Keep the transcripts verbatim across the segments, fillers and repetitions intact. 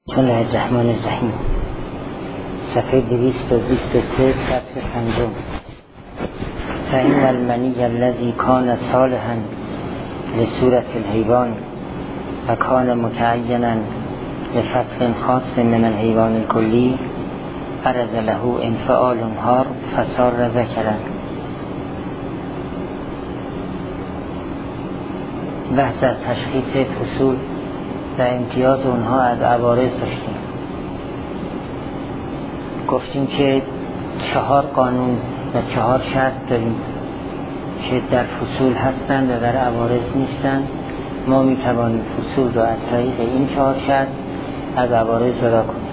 بسم الله الرحمن الرحیم. صفحه دویست و بیست و سه صفحه پنجم. فإن المنی الذی کان صالحا لصورة الحیوان و کان متعینا لفصل خاص من الحیوان الکلی عرض له انفعال هار فصار ذکرا. بحث از تشخیص فصول و امتیاز اونها از عوارض داشتیم. گفتیم که چهار قانون و چهار شرط داریم که در فصول هستند و در عوارض نیستند. ما میتوانیم فصول رو از طریق این چهار شرط از عوارض جدا کنیم.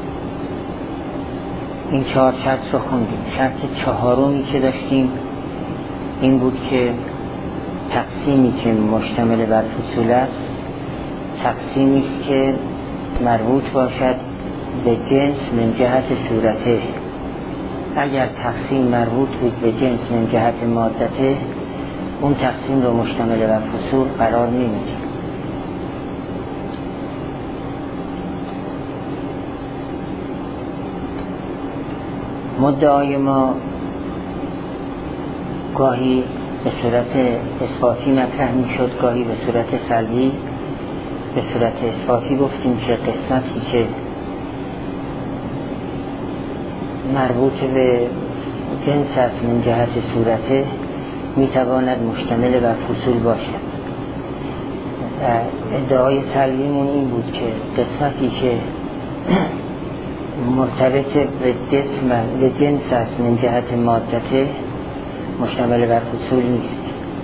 این چهار شرط رو خوندیم. شرط چهارمی که داشتیم این بود که تقسیمی که مشتمل بر فصول است تقسیمی است که مربوط باشد به جنس من جهت صورته. اگر تقسیم مربوط بود به جنس من جهت مادته، اون تقسیم رو مشتمل بر فصول قرار نمیدیم. مدعای ما گاهی به صورت اثباتی مطرح می شد، گاهی به صورت سلبی. به صورت اثباتی گفتیم که قسمتی که مربوط به جنس است من جهت صورته می تواند مشتمل بر فصول باشد. ادعای سلبیمون این بود که قسمتی که مرتبط به جسم به جنس است من جهت مادته مشتمل بر فصول نیست.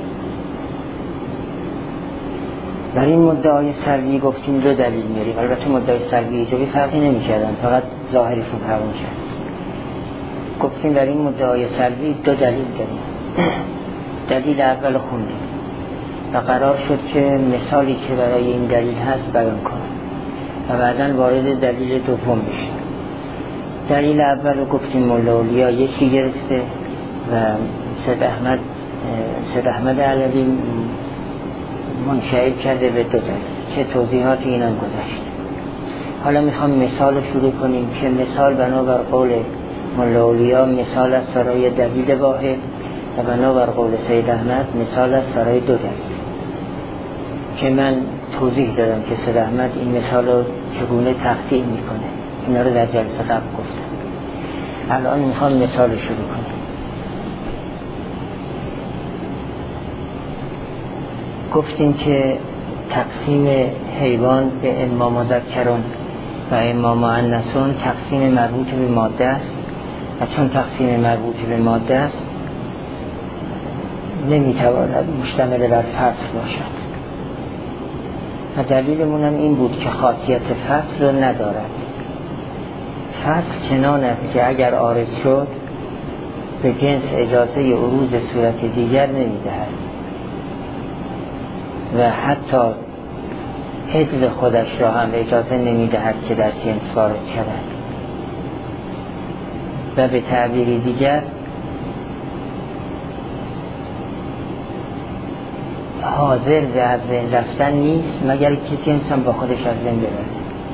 در این مدعای سلبی گفتیم دو دلیل میاریم. البته مدعای سلبی ایجابی فرقی نمی کردن، فقط ظاهرشون فرق می کرد. گفتیم در این مدعای سلبی دو دلیل داریم. دلیل اول خوندیم و قرار شد که مثالی که برای این دلیل هست بیان کنم و بعداً وارد دلیل دوم بشیم. دلیل اول رو گفتیم مولا اولیا یکی گرفته و سید احمد سید احمد علوی منشعب کرده به دو دلیل که توضیحات اینم گذشت. حالا میخوام مثال رو شروع کنیم که مثال بنابر قول مولا اولیا مثال است برای دلیل واحد و بنابر قول سید احمد مثال است برای دو دلیل که من توضیح دادم که سید احمد این مثال رو چگونه تقطیع میکنه. اینا رو در جلسه قبل گفتم. الان میخوام مثال رو شروع کنیم. گفتیم که تقسیم حیوان به اما مذکرون و اما مؤنثون تقسیم مربوط به ماده است و چون تقسیم مربوط به ماده است نمیتواند مشتمل بر فصل باشد و دلیلمون هم این بود که خاصیت فصل رو ندارد. فصل چنان است که اگر عارض شد به جنس اجازه عروض صورت دیگر نمیدهد و حتی عدل خودش را هم اجازه نمیدهد که در جنس وارد شود و به تعبیری دیگر حاضر به از بین رفتن نیست مگر که جنس هم با خودش از بین ببره.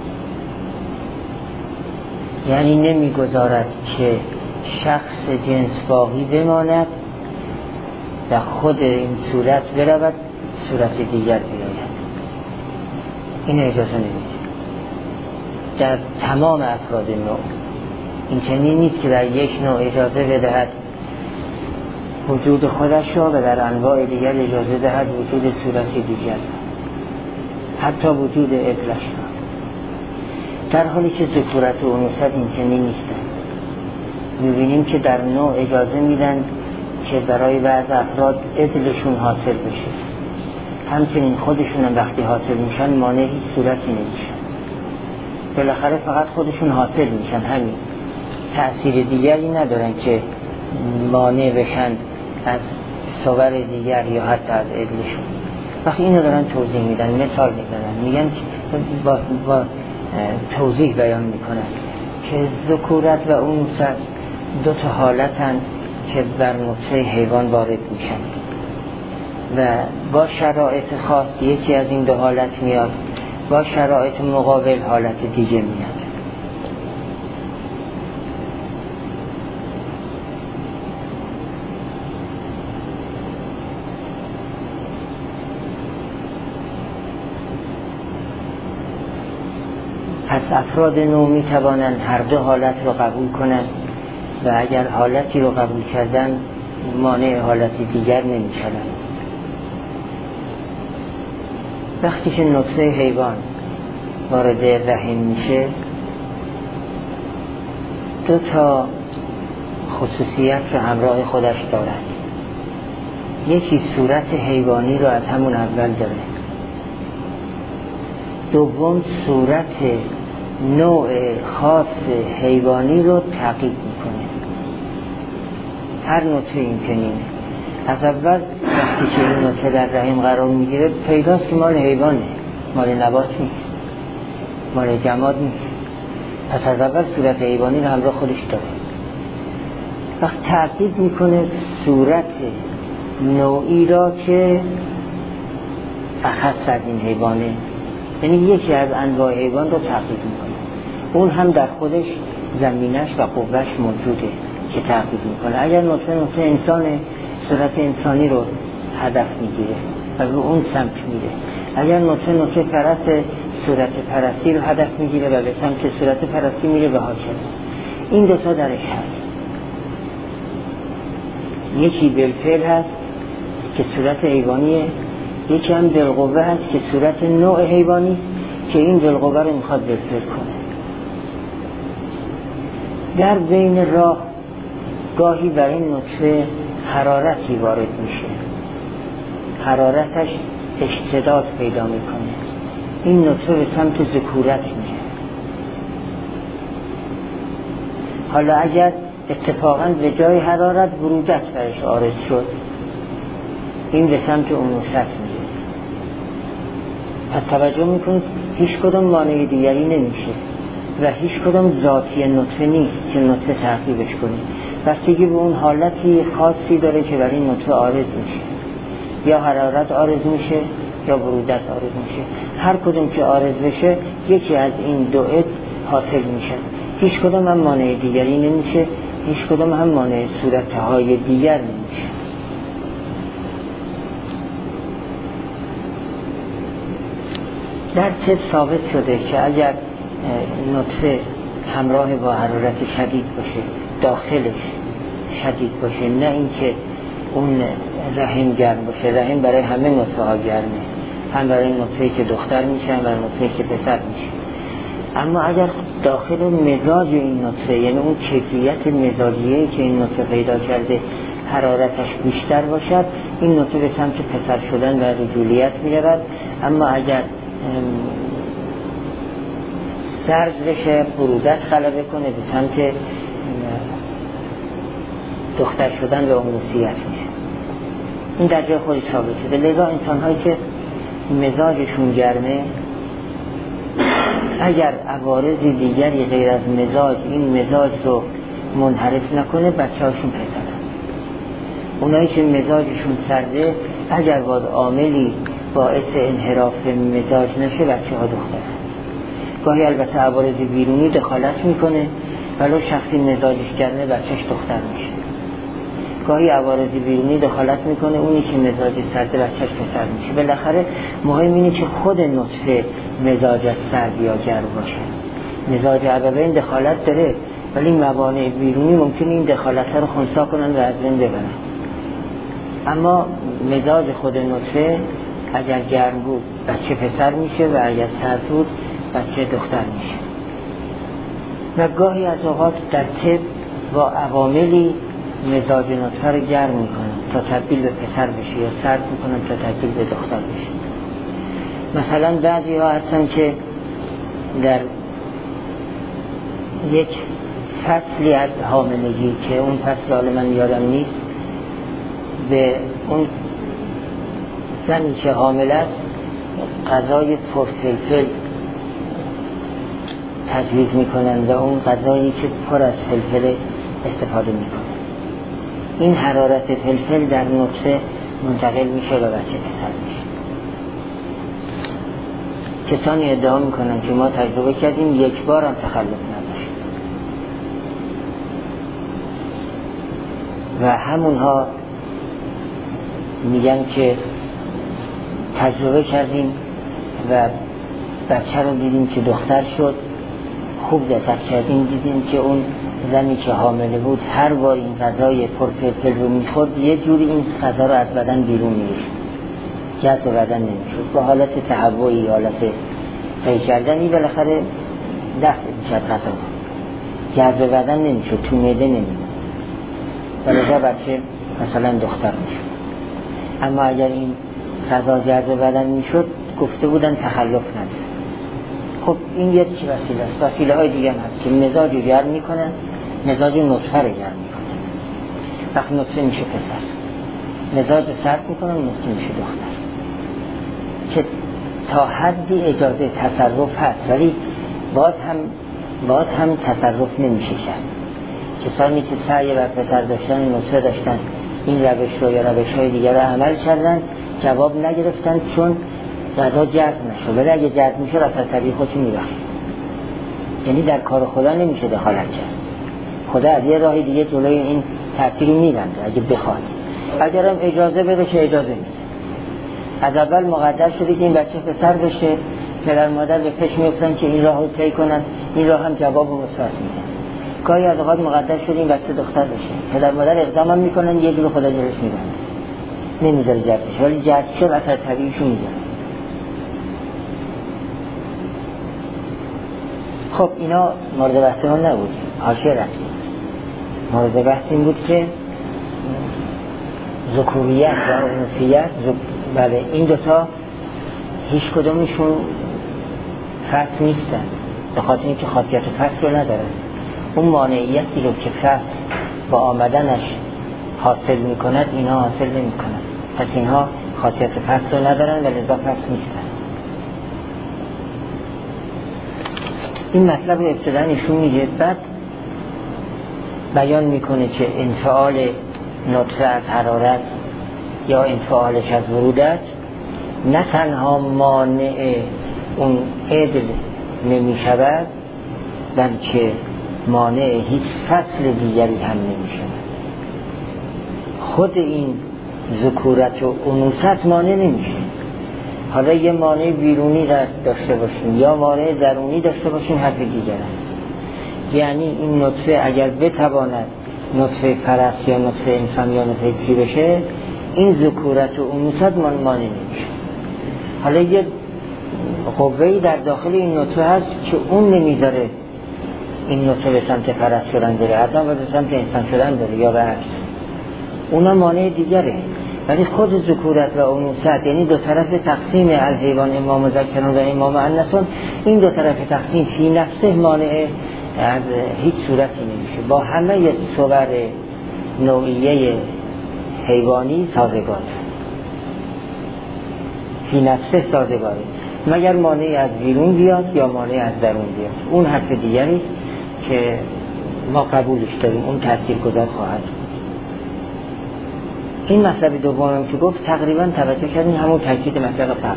یعنی نمیگذارد که شخص جنس باقی بماند و خود این صورت برود صورت دیگر بیاید. این اجازه نمیده در تمام افراد نوع. این چنین نیست که در یک نوع اجازه بدهد وجود خودش را و در انواع دیگر اجازه دهد وجود صورت دیگر، حتی وجود عدلش را، در حالی که ذکورت و انوثت این چنین نیستند. میبینیم که در نوع اجازه میدن که برای بعض افراد عدلشون حاصل بشه، همچنین خودشون هم وقتی حاصل میشن مانع هیچ صورتی نمیشن. بالاخره فقط خودشون حاصل میشن، همین، تأثیر دیگری ندارن که مانع بشن از صور دیگر یا حتی از عدلشون. وقتی اینو دارن توضیح میدن، مثال میدن، میگن با, با توضیح بیان میکنن که ذکورت و انوثت دو تا حالتن که بر نطفه حیوان وارد میشن و با شرایط خاص یکی از این دو حالت میاد، با شرایط مقابل حالت دیگه میاد. پس افراد نو می توانند هر دو حالت رو قبول کنند و اگر حالتی رو قبول کردن مانع حالت دیگر نمی شوند. وقتی که نطفه حیوان وارد رحم میشه دو تا خصوصیت رو همراه خودش دارد. یکی صورت حیوانی رو از همون اول داره، دوم صورت نوع خاص حیوانی رو تعقیب میکنه. هر نطفه این چنینه. از اول وقتی که این نطفه در رحم قرار میگیره پیداست که مال حیوانه، مال نبات نیست، مال جماد نیست. پس از اول صورت حیوانی رو همراه خودش داره. وقت تعقیب میکنه صورت نوعی را که اخص از این حیوانه، یعنی یکی از انواع حیوان رو تعقیب میکنه. اون هم در خودش زمینش و قوهش موجوده که تعقیب میکنه. اگر نطفه نطفه انسانه صورت انسانی رو هدف میگیره و به اون سمت میره. اگر نطفه نطفه فرس صورت فرسی رو هدف میگیره و به سمت صورت فرسی میره و هاکذا. این دوتا درش هست. یکی بالفعل هست که صورت حیوانیه، یکی هم بالقوه هست که صورت نوع حیوانی است که این بالقوه رو میخواد بالفعل کنه. در بین راه گاهی بر این نطفه حرارتی وارد میشه، حرارتش اشتداد پیدا میکنه، این نطفه به سمت ذکورت میره. حالا اگر اتفاقا به جای حرارت برودت برش عارض شد، این به سمت انوثت میره. پس توجه میکنید هیچ کدام مانع دیگری نمیشه و هیچ کدام ذاتی نطفه نیست که نطفه تعقیبش کنه. بستگی به اون حالتی خاصی داره که برای این نطفه عارض میشه، یا حرارت عارض میشه یا برودت عارض میشه. هر کدوم که عارض بشه یکی از این دو عد حاصل میشه. هیچ کدام هم مانع دیگری نمیشه، هیچ کدام هم مانع صورتهای دیگر نمیشه. در طب ثابت شده که اگر نطفه همراه با حرارت شدید باشه، داخلش شدید باشه، نه اینکه اون رحم گرم باشه. رحم برای همه نطفه ها گرمه، هم برای نطفه‌ای که دختر میشه هم برای نطفه‌ای که پسر میشه. اما اگر داخل مزاج این نطفه، یعنی اون کیفیت مزاجیه که این نطفه پیدا کرده حرارتش بیشتر باشد، این نطفه به سمت پسر شدن و رجولیت میرود. اما اگر سرد بشه برودت غلبه کنه به سمت دختر شدن و انوثیت میشه. این در جای خودش ثابت شده. لذا انسان هایی که مزاجشون گرمه، اگر عوارضی دیگری غیر از مزاج این مزاج رو منحرف نکنه، بچه هاشون پسرن. اونایی که مزاجشون سرده، اگر باز عاملی باعث انحراف مزاج نشه، بچه ها دخترن. گاهی البته عوارض بیرونی دخالت میکنه، ولو شخصی مزاجش گرمه بچهش دختر میشه. گاهی عوارض بیرونی دخالت میکنه، اونی که مزاج سرده بچهش پسر میشه. بالاخره مهم اینه که خود نطفه مزاجش سرد یا گرم باشه. مزاج ابوین دخالت داره، ولی موانع بیرونی ممکنه این دخالت ها رو خنثی کنن و از بین ببرن. اما مزاج خود نطفه اگر گرم بود بچه پسر میشه و اگر سرد بود بچه دختر میشه. و گاهی از اوقات در طب با عواملی مزاج نطفه رو گرم میکنن تا تبدیل به پسر بشه، یا سرد میکنن تا تبدیل به دختر بشه. مثلا بعضی ها هستن که در یک فصلی از حاملگی که اون فصل حالا من یادم نیست، به اون زنی که حامل است غذای پرفلفل تجویز میکنن و اون غذایی که پر از فلفل استفاده میکنن. این حرارت فلفل در نطفه منتقل میشه و بچه پسر میشه. کسانی ادعا میکنن که ما تجربه کردیم یک بار هم تخلف نداشت و همونها میگن که تجربه کردیم و بچه رو دیدیم که دختر شد، خوب دقت کردیم دیدیم که اون زنی که حامله بود هر بار این غذای پرپلپل رو میخورد یه جوری این غذا رو از بدن بیرون میریخت، جذب بدن نمیشد، با حالت تهوعی، حالت قی کردنی بالاخره دفع میشد غذا، جذب بدن نمیشد، تو معده نمیشد و لذا بچه مثلا دختر میشد. اما اگر این غذا جذب بدن میشد گفته بودن تخلف نداره. خب این یک وسیله است. وسیله های دیگه هم هست که مزاج رو گرم میکنن، مزاج نطفه رو گرم میکنن، وقت نطفه میشه پسر، مزاج رو سرد میکنن، نطفه میشه دختر، که تا حدی اجازه تصرف هست ولی باز هم باز هم تصرف نمیشه کرد. کسانی که سعی بر پسر داشتن نطفه داشتن این روش رو یا روش های دیگر رو عمل کردن، جواب نگرفتن چون غذا جذب نشد. ولی اگه جذب میشه اثر طبیعی خودش میبخشه، یعنی در کار خدا نمیشه دخالت کرد. خدا از یه راه دیگه جلوی این تاثیر رو میبنده اگه بخواد. اگرم اجازه بده که اجازه میده. از اول مقدر شده که این بچه پسر بشه، پدر مادر به پیش میفتن که این راه رو طی کنن، این راه هم جواب و مثبت میده. گاهی از اوقات مقدر شده این بچه دختر بشه، پدر مادر اقدام هم میکنن یه جور خدا جلوش میبنده، نمیذاره جذب بشه، ولی جذب شد اثر طبیعیشو میذاره. خب اینا مورد بحث ما نبود، حاشیه رفتیم. مورد بحث این بود که ذکوریت و انوثیت، بله این دوتا هیچ کدومشون فصل نیستن، به خاطر اینکه خاصیت فصل رو ندارن. اون مانعیتی رو که فصل با آمدنش حاصل میکند اینا حاصل نمیکنن، پس اینها خاصیت فصل رو ندارن و لذا فصل نیستن. این مطلب رو ابتدا نشون میده، بعد بیان میکنه که انفعال نطفه از حرارت یا انفعالش از ورودت نه تنها مانع اون عدل نمیشود بلکه مانع هیچ فصل دیگری هم نمیشود. خود این ذکورت و انوثت مانع نمیشه. حالا یه مانع بیرونی داشته باشیم یا مانع درونی داشته باشیم حرف دیگر است. یعنی این نطفه اگر بتواند نطفه پرست یا نطفه انسان یا نطفه چی بشه، این ذکورت و انوثت مانع نمیشه. حالا یه قوه‌ای در داخل این نطفه هست که اون نمیذاره این نطفه به سمت پرست شدن بره، حتی به سمت انسان شدن بره یا برعکس، اونا مانع دیگره. ولی خود ذکورت و انوثت یعنی دو طرف تقسیم الحیوان اما مذکرون و اما مؤنثون، این دو طرف تقسیم فی نفسه مانع از هیچ صورتی نمیشه، با همه صور نوعیه حیوانی سازگار، فی نفسه سازگاره، مگر مانع از بیرون بیاد یا مانع از درون بیاد. اون حرف دیگری که ما قبولش داریم، اون تاثیرگذار خواهد. این مطلب دومم که گفت تقریبا توجه کردیم همون تاکید مطلب قبل.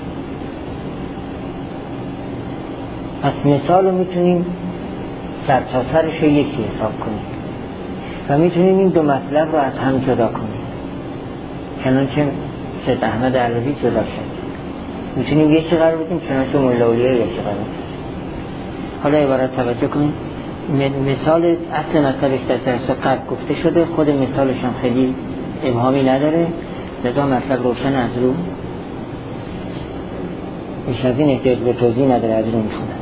پس مثال رو میتونیم سر تا سرش رو یکی حساب کنیم و میتونیم این دو مطلب رو از هم جدا کنیم، چنانچه سید احمد علوی جدا شد. میتونیم یکی قرار بدیم چنانچه مولا اولیاء یکی قرار بدیم. حالا عبارت توجه کنیم. مثال اصل مطلبش در درس قبل گفته شده، خود مثالش هم خیلی ابهامی نداره، لذا مطلب روشن از رو بیش از این احتیاج به توضیح نداره، از رو میخونم.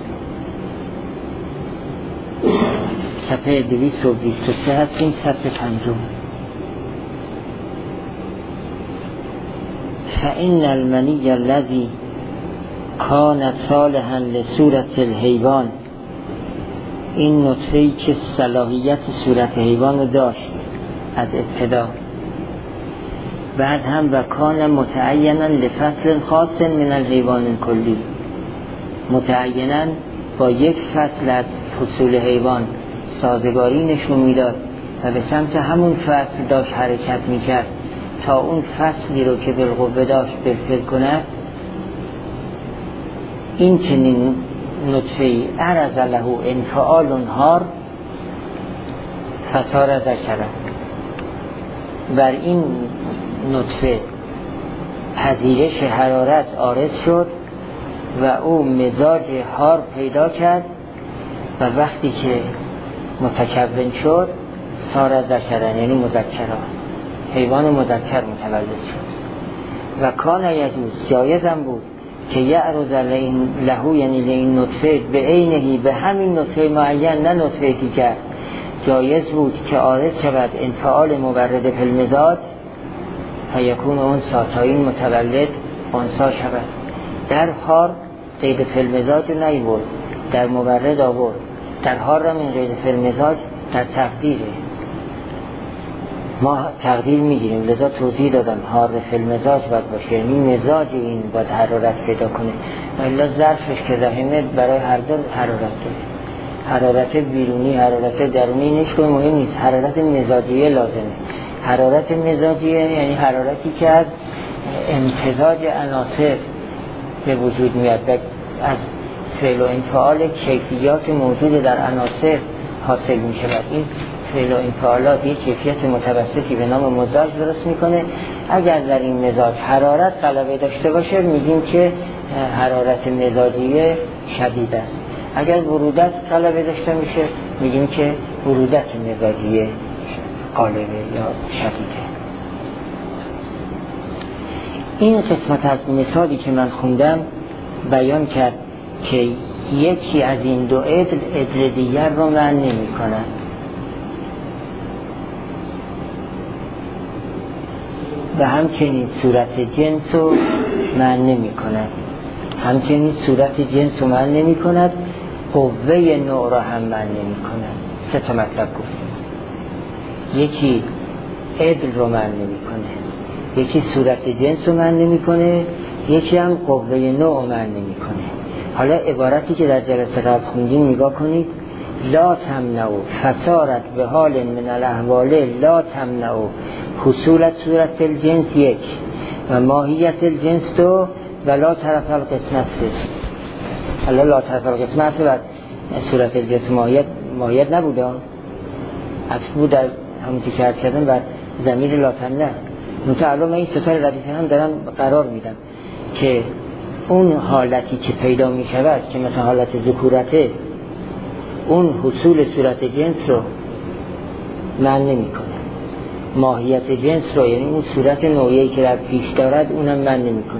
صفحه دویست و بیست و سه هستیم، صفحه پنجم. فإن المنی الذی کان صالحا لصورت الحیوان، این نطفه‌ای که صلاحیت صورت حیوان رو داشت از ابتدا، بعد هم و کان متعینا لفصل خاص من الحیوان کلی، متعینا با یک فصل از فصول حیوان سازگاری نشون میداد و به سمت همون فصل داشت حرکت میکرد تا اون فصلی رو که بالقوه داشت بالفعل کند. این چنین نطفه‌ای عرض له انفعال نهار فصار ذکرا، بر این نطفه پذیرش حرارت عارض شد و او مزاج حار پیدا کرد و وقتی که متکون شد صار ذکرا، یعنی مذکرا، حیوان مذکر متولد شد. و کان یجوز، جایزم بود که یعرض له، یعنی لین نطفه به عینه، به همین نطفه معین، نه نطفه دیگر، جایز بود که عارض شود انفعال مبرد فی المزاج فیکون انثی، تا این متولد انثی شود. در حار قید فی المزاج نیورد، در مبرد آورد. در حار من قید فی المزاج در تقدیره، ما تقدیر میگیریم، لذا توضیح دادم حار فی المزاج باید باشه، یعنی مزاج این باید حرارت پیدا کنه، الا ظرفش که رحمه برای هر دو حرارت داره، حرارت بیرونی حرارت درونی نیست که مهم نیست، حرارت مزاجیه لازمه. حرارت مزاجیه یعنی حرارتی که از امتزاج عناصر به وجود میاد و از فعل و انفعال کیفیات موجود در عناصر حاصل میشه. این فعل و انفعالات یک کیفیت متوسطی به نام مزاج درست میکنه. اگر در این مزاج حرارت غلبه داشته باشه میگیم که حرارت مزاجیه شدید است. اگر برودت غلبه داشته میشه میگیم که برودت مزاجیه غالبه یا شدیده. این قسمت از مثالی که من خوندم بیان کرد که یکی از این دو عدل عدل دیگر رو معنی نمی کنند. و همچنین صورت جنس رو معنی نمی کند، همچنین صورت جنس رو معنی نمی کند، قوه نوع را هم معنی نمی کند. سه تا مطلب گفتیم، یکی عدل رو معنی نمی کنه، یکی صورت جنس رو معنی نمی کنه، یکی هم قوه نوع معنی نمی کنه. حالا عبارتی که در جلسه قبل خوندیم نگاه کنید، لا تمنعوا فصارت به حال من الاحوال لا تمنعوا حصولت صورت الجنس یک و ماهیت الجنس دو و لا طرف القسمت سه. حالا لا طرف القسمت و صورت الجنس ماهیت ماهیت نبوده، عطف بود در همون که کرد کردن و ضمیر لا تمنع. متعلم این ستار ردیفه هم دارم قرار میدم که اون حالتی که پیدا می شود که مثلا حالت ذکورته، اون حصول صورت جنس رو معنی نمی کنه، ماهیت جنس رو یعنی اون صورت نوعی که در پیش دارد اونم معنی نمی کنه،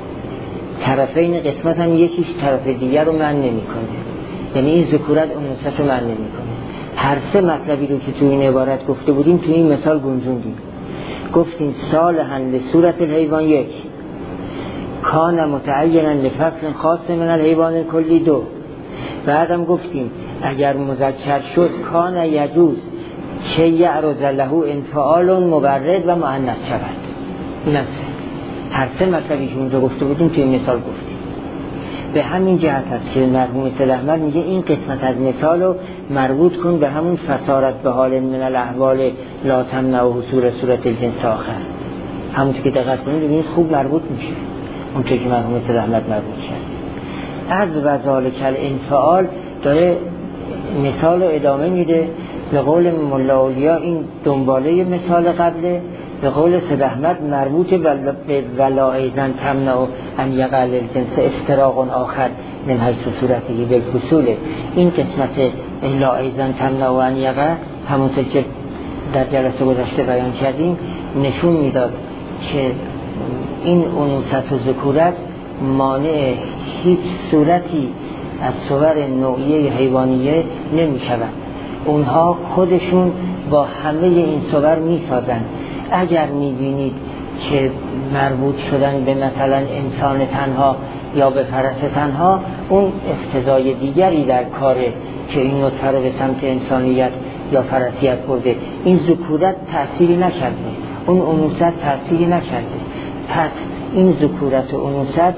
طرفین قسمت هم یکیش طرف دیگر رو معنی نمی کنه، یعنی این ذکورت انوثت رو معنی نمی کنه. هر سه مطلبی رو که تو این عبارت گفته بودیم تو این مثال گنجوندیم. گفتیم صالحاً لصورت الحیوان یک، کان متعینا لفصل خاص من الحیوان کلی دو. بعدم گفتیم اگر مذکر شد کان یجوز چه یعرض له انفعال مبرد و مؤنث شود. این است هر سه مطلبی که اونجا گفته بودیم توی مثال گفتیم. به همین جهت است که مرحوم سید احمد میگه این قسمت از مثال رو مربوط کن به همون فصارت به حال من الاحوال لا تمنع حصول صورت الجنس آخر. همون که دقت کنید ببینید خوب مربوط میشه اون که مرحوم سید احمد مربوط شد. از وذالک الانفعال داره مثال رو ادامه میده. به قول ملا اولیا این دنباله مثال قبله، به قول سید احمد مربوط به ولا ایزن تمنع ان یقع الجنس افتراق آخر من حیث صورتی بالفصول. این قسمت لا ایزن تمنع ان یقع همونطور که در جلسه گذشته بیان کردیم نشون میداد که این انوثت و ذکورت مانع هیچ صورتی از صور نوعیه حیوانیه نمی شود. اونها خودشون با همه این صور می سازن. اگر می بینید که مربوط شدن به مثلا انسان تنها یا به فرس تنها، اون اقتضای دیگری در کاره که این نطفه رو به سمت انسانیت یا فرسیت برده. این ذکورت تأثیری نکرده، اون انوثت تأثیری نکرده. پس این ذکورت و انوثت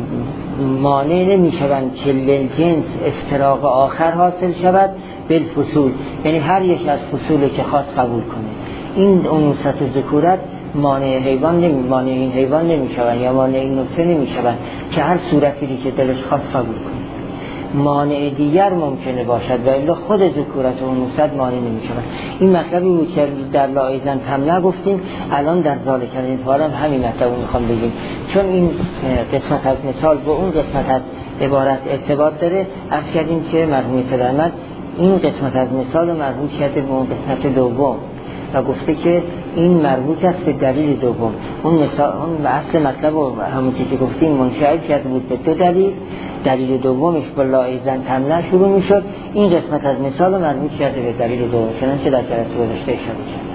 مانع نمی شوند که للجنس افتراق آخر حاصل شود بالفصول، یعنی هر یک از فصول که خواست قبول کنه. این انوثت و ذکورت مانع حیوان نمی مانع این حیوان نمیشوند یا مانع این نطفه نمیشوند که هر صورتی که دلش خواست قبول کنه. مانع دیگر ممکنه باشد و الا خود ذکورت و انوثت مانع نمیشوند. این مطلبی بود که در لا ایذن هم نگفتیم، الان در ذالک الانفعال هم همین مطلب رو میخوام بگیم، چون این قسمت از مثال با اون قسمت از عبارت ارتباط داره. عرض کردیم که مرحوم پدرمد این قسمت از مثال مربوط کرده به اون قسمت دوم و گفته که این مربوط است به دلیل دوم. اون مثال اون اصل مطلب رو همون چیزی که گفتیم منشعب کرده بود به دو دلیل. دلیل دومش با لا ایذن تمنع شروع میشد، این قسمت از مثال رو مربوط کرده به دلیل دوم، چنانچه در جلسه گذشته اشاره کرد.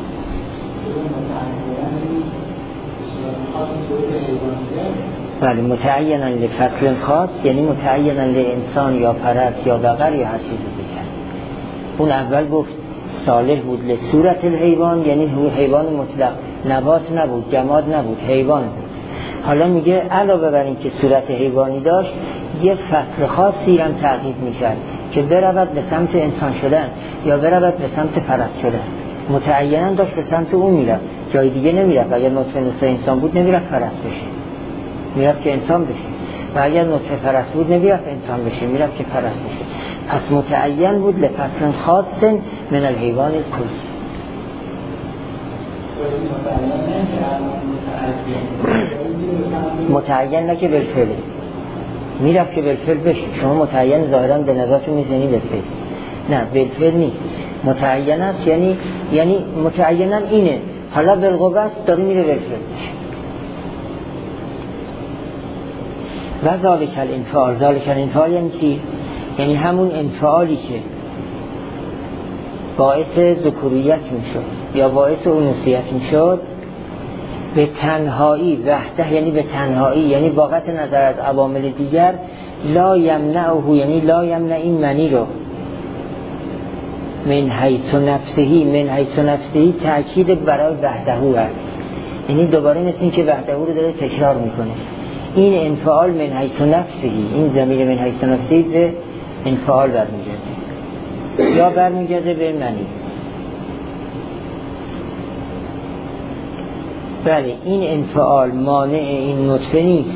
بله، متعینا لفصل خاص یعنی متعینا لانسان یا فرس یا بقر یا هر چیز دیگر. اون اول گفت صالح بود لصورت الحیوان، یعنی حیوان مطلق، نبات نبود، جماد نبود، حیوان بود. حالا میگه علاوه بر این که صورت حیوانی داشت، یه فصل خاصی هم تعقیب میشد که برود به سمت انسان شدن یا برود به سمت فرس شدن. متعینا داشت به سمت اون میرفت، جای دیگه نمیرفت. اگر نطفه نطفه انسان بود نمیرفت فرس بشه، میرفت که انسان بشه، و اگر نطفه فرس بود نمیرفت انسان بشه، میرفت که فرس بشه. پس متعین بود لفصل خاص من الحیوان الکلی. متعین نه که بالفعل میرفت که بالفعل بشه. شما متعین ظاهرا به نظرتون میزنی بالفعل، نه بالفعل نیست. متعین است یعنی یعنی متعینا اینه، حالا بالقوه داره میره بالفعل بشه. و ذالک الانفعال، ذالک الانفعال یعنی چی؟ یعنی همون انفعالی که باعث ذکوریت میشد یا باعث انوثیت میشد به تنهایی، وحده یعنی به تنهایی، یعنی با قطع نظر از عوامل دیگر، لا یمنعه یعنی لا یمنع این منی رو من حیث نفسهی، من حیث نفسهی تأکید برای وحده هست، یعنی دوباره مثل این که وحده رو داره تکرار میکنه. این انفعال من حیث نفسهی، این ضمیر من حیث نفسهی به انفعال برمیگرده یا برمیگرده به منی. بله، این انفعال مانع این نطفه نیست،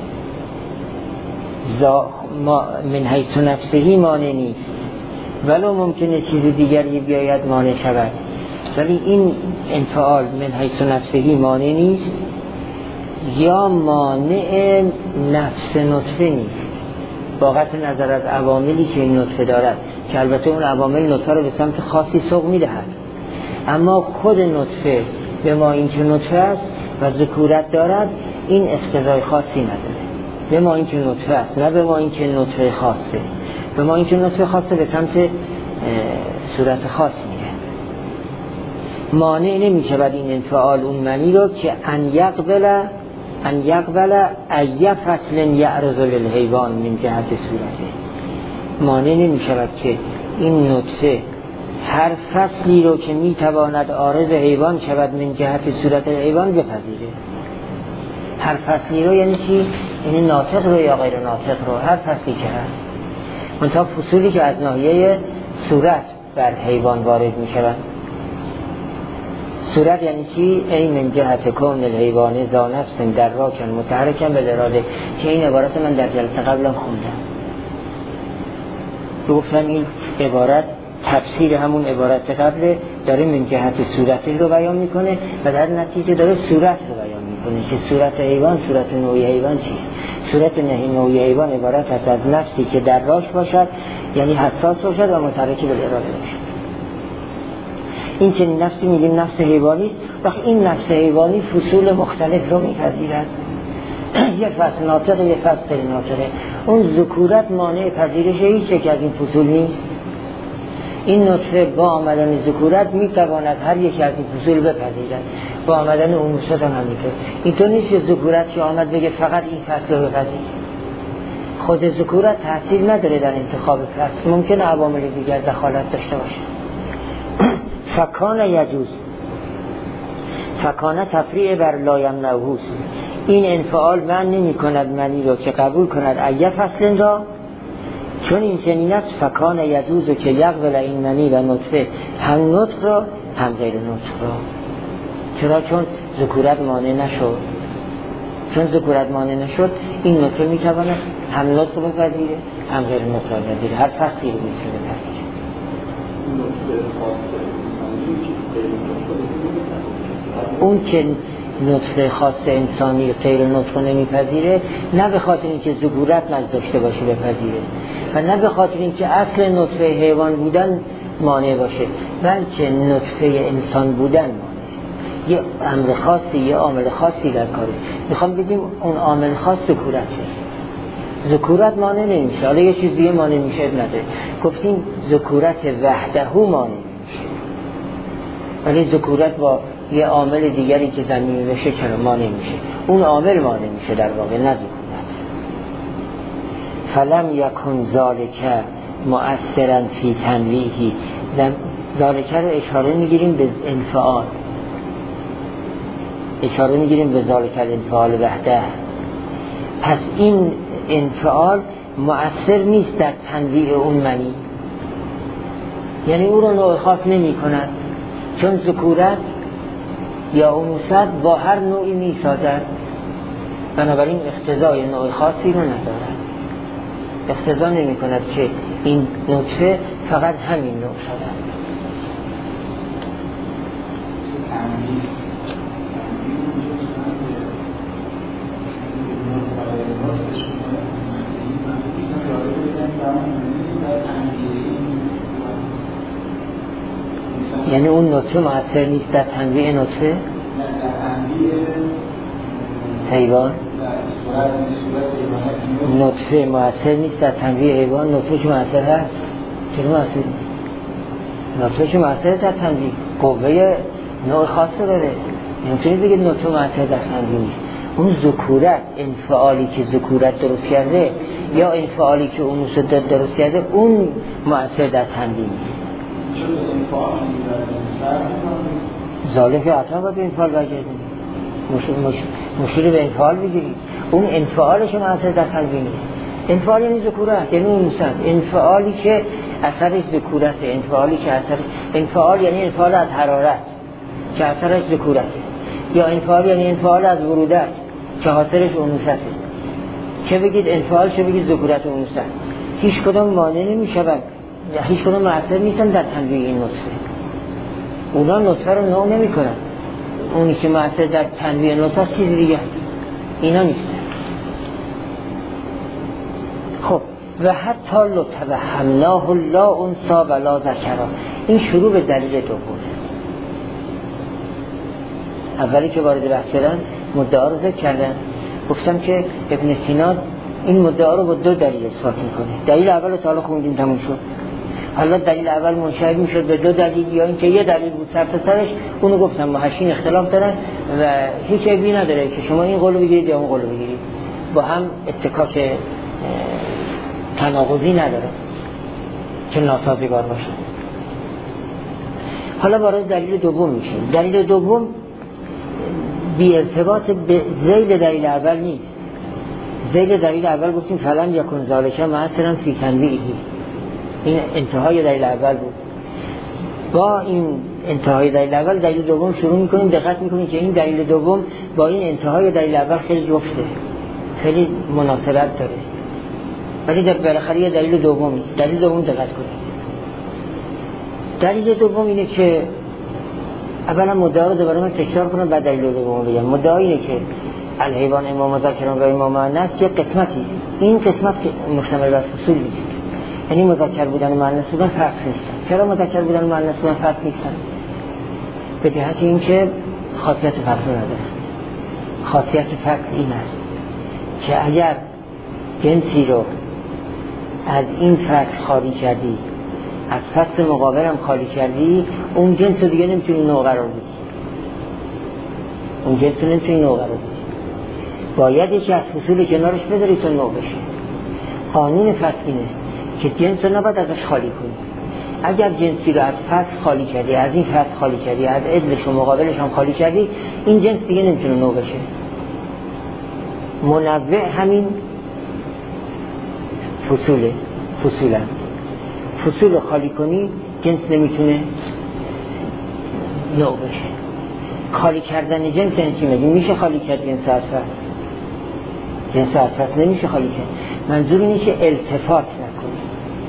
من حیث نفسهی مانع نیست، ولو ممکنه چیز دیگری بیاید مانع شود، ولی این انفعال من حیث نفسهی مانع نیست یا مانع نفس نطفه نیست، با قطع نظر از عواملی که این نطفه دارد، که البته اون عوامل نطفه رو به سمت خاصی سوق میدهد، اما خود نطفه به ما این که نطفه است و ذکورت دارد این اقتضای خاصی نداره. به ما این که نطفه است، نه به ما این که نطفه خاصه. به ما این که نطفه خاصه به سمت صورت خاص میره. مانع نمی شود این انفعال اون منی رو که ان یقبل ان یقبل ای فصل یعرض للحیوان من جهت صورته. مانع نمی شود که این نطفه هر فصلی رو که می تواند عارض حیوان شود من جهت صورت حیوان بپذیره. هر فصلی رو یعنی چی؟ یعنی ناطق رو یا غیر ناطق رو، هر فصلی که هست، منتها فصولی که از ناحیه صورت بر حیوان وارد می شود. صورت یعنی چی؟ ای من جهت کون الحیوان ذا نفس در راکن متحرکن بالاراده، که این عبارت من در جلسه قبلا خوندم. گفتم این عبارت تفسیر همون عبارت قبل، داره من جهت صورت رو بیان میکنه و در نتیجه داره صورت رو بیان میکنه که صورت حیوان، صورت نوعی حیوان چیست. صورت نوعی حیوان عبارت است از نفسی که در راش باشد، یعنی حساس باشد و متحرک بالاراده باشد. این که نفسی میگیم نفس حیوانی، وقتی این نفس حیوانی فصول مختلف رو میپذیرد، یه فصل ناطق، یه فصل غیر ناطقه. اون ذکورت مانع پذیرش هیچ یک از این فصول نیست. این نطفه با آمدن ذکورت میتواند هر یک از این فصول بپذیرد، با آمدن انوثه هم همینطور. اینطور نیست که ذکورت که آمد بگه فقط این فصل رو بپذیر. خود ذکورت تاثیر نداره در انتخاب فصل، ممکنه عوامل دیگر دخالت داشته باشه. فکان یجوز، فکان تفریع بر لا یمنعه، این انفعال من نمی کند منی رو که قبول کند ایه فصل را، چون این چنین است فکان یجوز که یقبل این منی و نطفه هم نطق را هم غیر نطق را. چرا؟ چون ذکورت مانع نشد. چون ذکورت مانع نشد این نطفه میتواند هم نطفه بپذیره هم غیر نطفه بپذیره، هر فصلی رو میتونه بپذیره. اون که نطفه خاص انسانی غیر نطفه نمیپذیره نه به خاطر اینکه ذکورت نداشته باشه بپذیره و نه به خاطر اینکه اصل نطفه حیوان بودن مانع باشه، بلکه نطفه انسان بودن مانع. یه امر خاصی، یه عامل خاصی در کاره. میخوام بگیم اون عامل خاص ذکورت هست. ذکورت مانع نمیشه. حالا یه چیز دیگه مانع میشه نداره. گفتیم ذکورت وحده مانع نمیشه، ولی ذکورت با یه عامل دیگری که زمینی بشه چرا مانع میشه. اون عامل مانع میشه در واقع، نه ذکورت. فلم یکن ذالک مؤثرا فی تنویهی. ذالک رو اشاره میگیریم به انفعال، اشاره میگیریم به ذالک الانفعال وحده. پس این انفعال مؤثر نیست در تنویع اون منی، یعنی او رو نوع خاص نمی کند، چون ذکورت یا انوثت با هر نوعی می سازد، بنابراین اقتضای نوع خاصی رو ندارد. اقتضا نمی کند که این نطفه فقط همین نوع شده. یعنی اون نطفه مؤثر نیست در تنویع نطفه حیوان. نطفه مؤثر نیست در تنویع حیوان. نطفه چه مؤثر هست؟ چرا مؤثر نیست؟ نطفه چه مؤثر در تنویع؟ قوه نوع خاصه داره. نمیتونی بگید نطفه مؤثر در تنویع نیست. اون ذکورت، انفعالی که ذکورت درست کرده یا انفعالی که انوثت درست کرده، اون مؤثر در تنویع نیست. ذالک عطا باید به انفعال برگردیم، مشیر به انفعال بگیریم. اون انفعالش مؤثر در تنویع نیست. انفعال یعنی ذکورت، یعنی انوثت. انفعالی که اثرش ذکورت، انفعالی که اثر انفعال یعنی انفعال از حرارت که اثرش ذکورت، یا انفعال یعنی انفعال از ورودت که حاصلش انوثت. چه بگید انفعال چه بگید ذکورت و انوثت، هیچ کدام مانع نمیشوند، هیچ کدام مؤثر نیستن در تنویع این نطفه. اونا نطفه رو نوع نمی کنن. اونی که مؤثر در تنویع نطفه چیز دیگه است، اینا نیستن. خب و حتی لتوهمناه لا انثی ولا ذکر. این شروع به دلیل دومه. اولی که وارد بحث شدن مدعا رو ذکر کردن، گفتم که ابن سینا این مدعا رو با دو دلیل اثبات میکنه. دلیل اول رو تا حالا خوندیم تموم شد. حالا دلیل اول منشأ میشد به دو دلیل، یا اینکه یه دلیل بود سر تا سرش، اونو گفتم محشین اختلاف دارن و هیچ عیبی نداره که شما این قولو بگیرید یا اون قولو بگیرید، با هم استکاک تناقضی نداره که ناسازگار باشه. حالا وارد دلیل دوم میشیم. دلیل دوم بی ارتباط به ذیل دلیل اول نیست. ذیل دلیل اول گفتیم فلم یکن ذالک مؤثرا فی تنویعه، این انتهای دلیل اول بود. با این انتهای دلیل اول دلیل دوم شروع میکنیم. دقت میکنیم که این دلیل دوم با این انتهای دلیل اول خیلی جفته، خیلی مناسبت داره، ولی در بالاخره یه دلیل دوم نیست. دلیل دوم دقت کنید. دلیل دوم اینه که اولا مدعا رو دوباره من تکرار کنم بعد دلیل دوم بگم. مدعا اینه که الحیوان امام مذکران و امام مؤنث یه قسمتی است. این قسمت مشتمل بر فصول نیست، یعنی مذکر بودن و مؤنث بودن فرق نیستن. چرا مذکر بودن و مؤنث بودن فرق نیستن؟ به جهت اینکه خاصیت فصل نداره. خاصیت فصل این است که اگر جنسی رو از این فصل خالی کردی، از فصل مقابل هم خالی کردی، اون جنس رو دیگه نمیتونی نوع قرار بدی. اون جنس رو نمیتونی نوع قرار بدی. باید یکی از فصول کنارش بذاری تا نوع بشه. قانون فصل اینه که جنس رو نباید ازش خالی کنی. اگر جنسی رو از فصل خالی کردی، از این فصل خالی کردی، از عدلش و مقابلش هم خالی کردی، این جنس دیگه نمیتونه نوع بشه. منوع همین فصوله، فصولن. فصول خالی کنی جنس نمیتونه نوع بشه. خالی کردن جنس یعنی چی؟ مگه میشه خالی کرد جنس اطفال؟ جنس اطفال نمیشه خالی کرد. منظور اینه که التفات نکنی،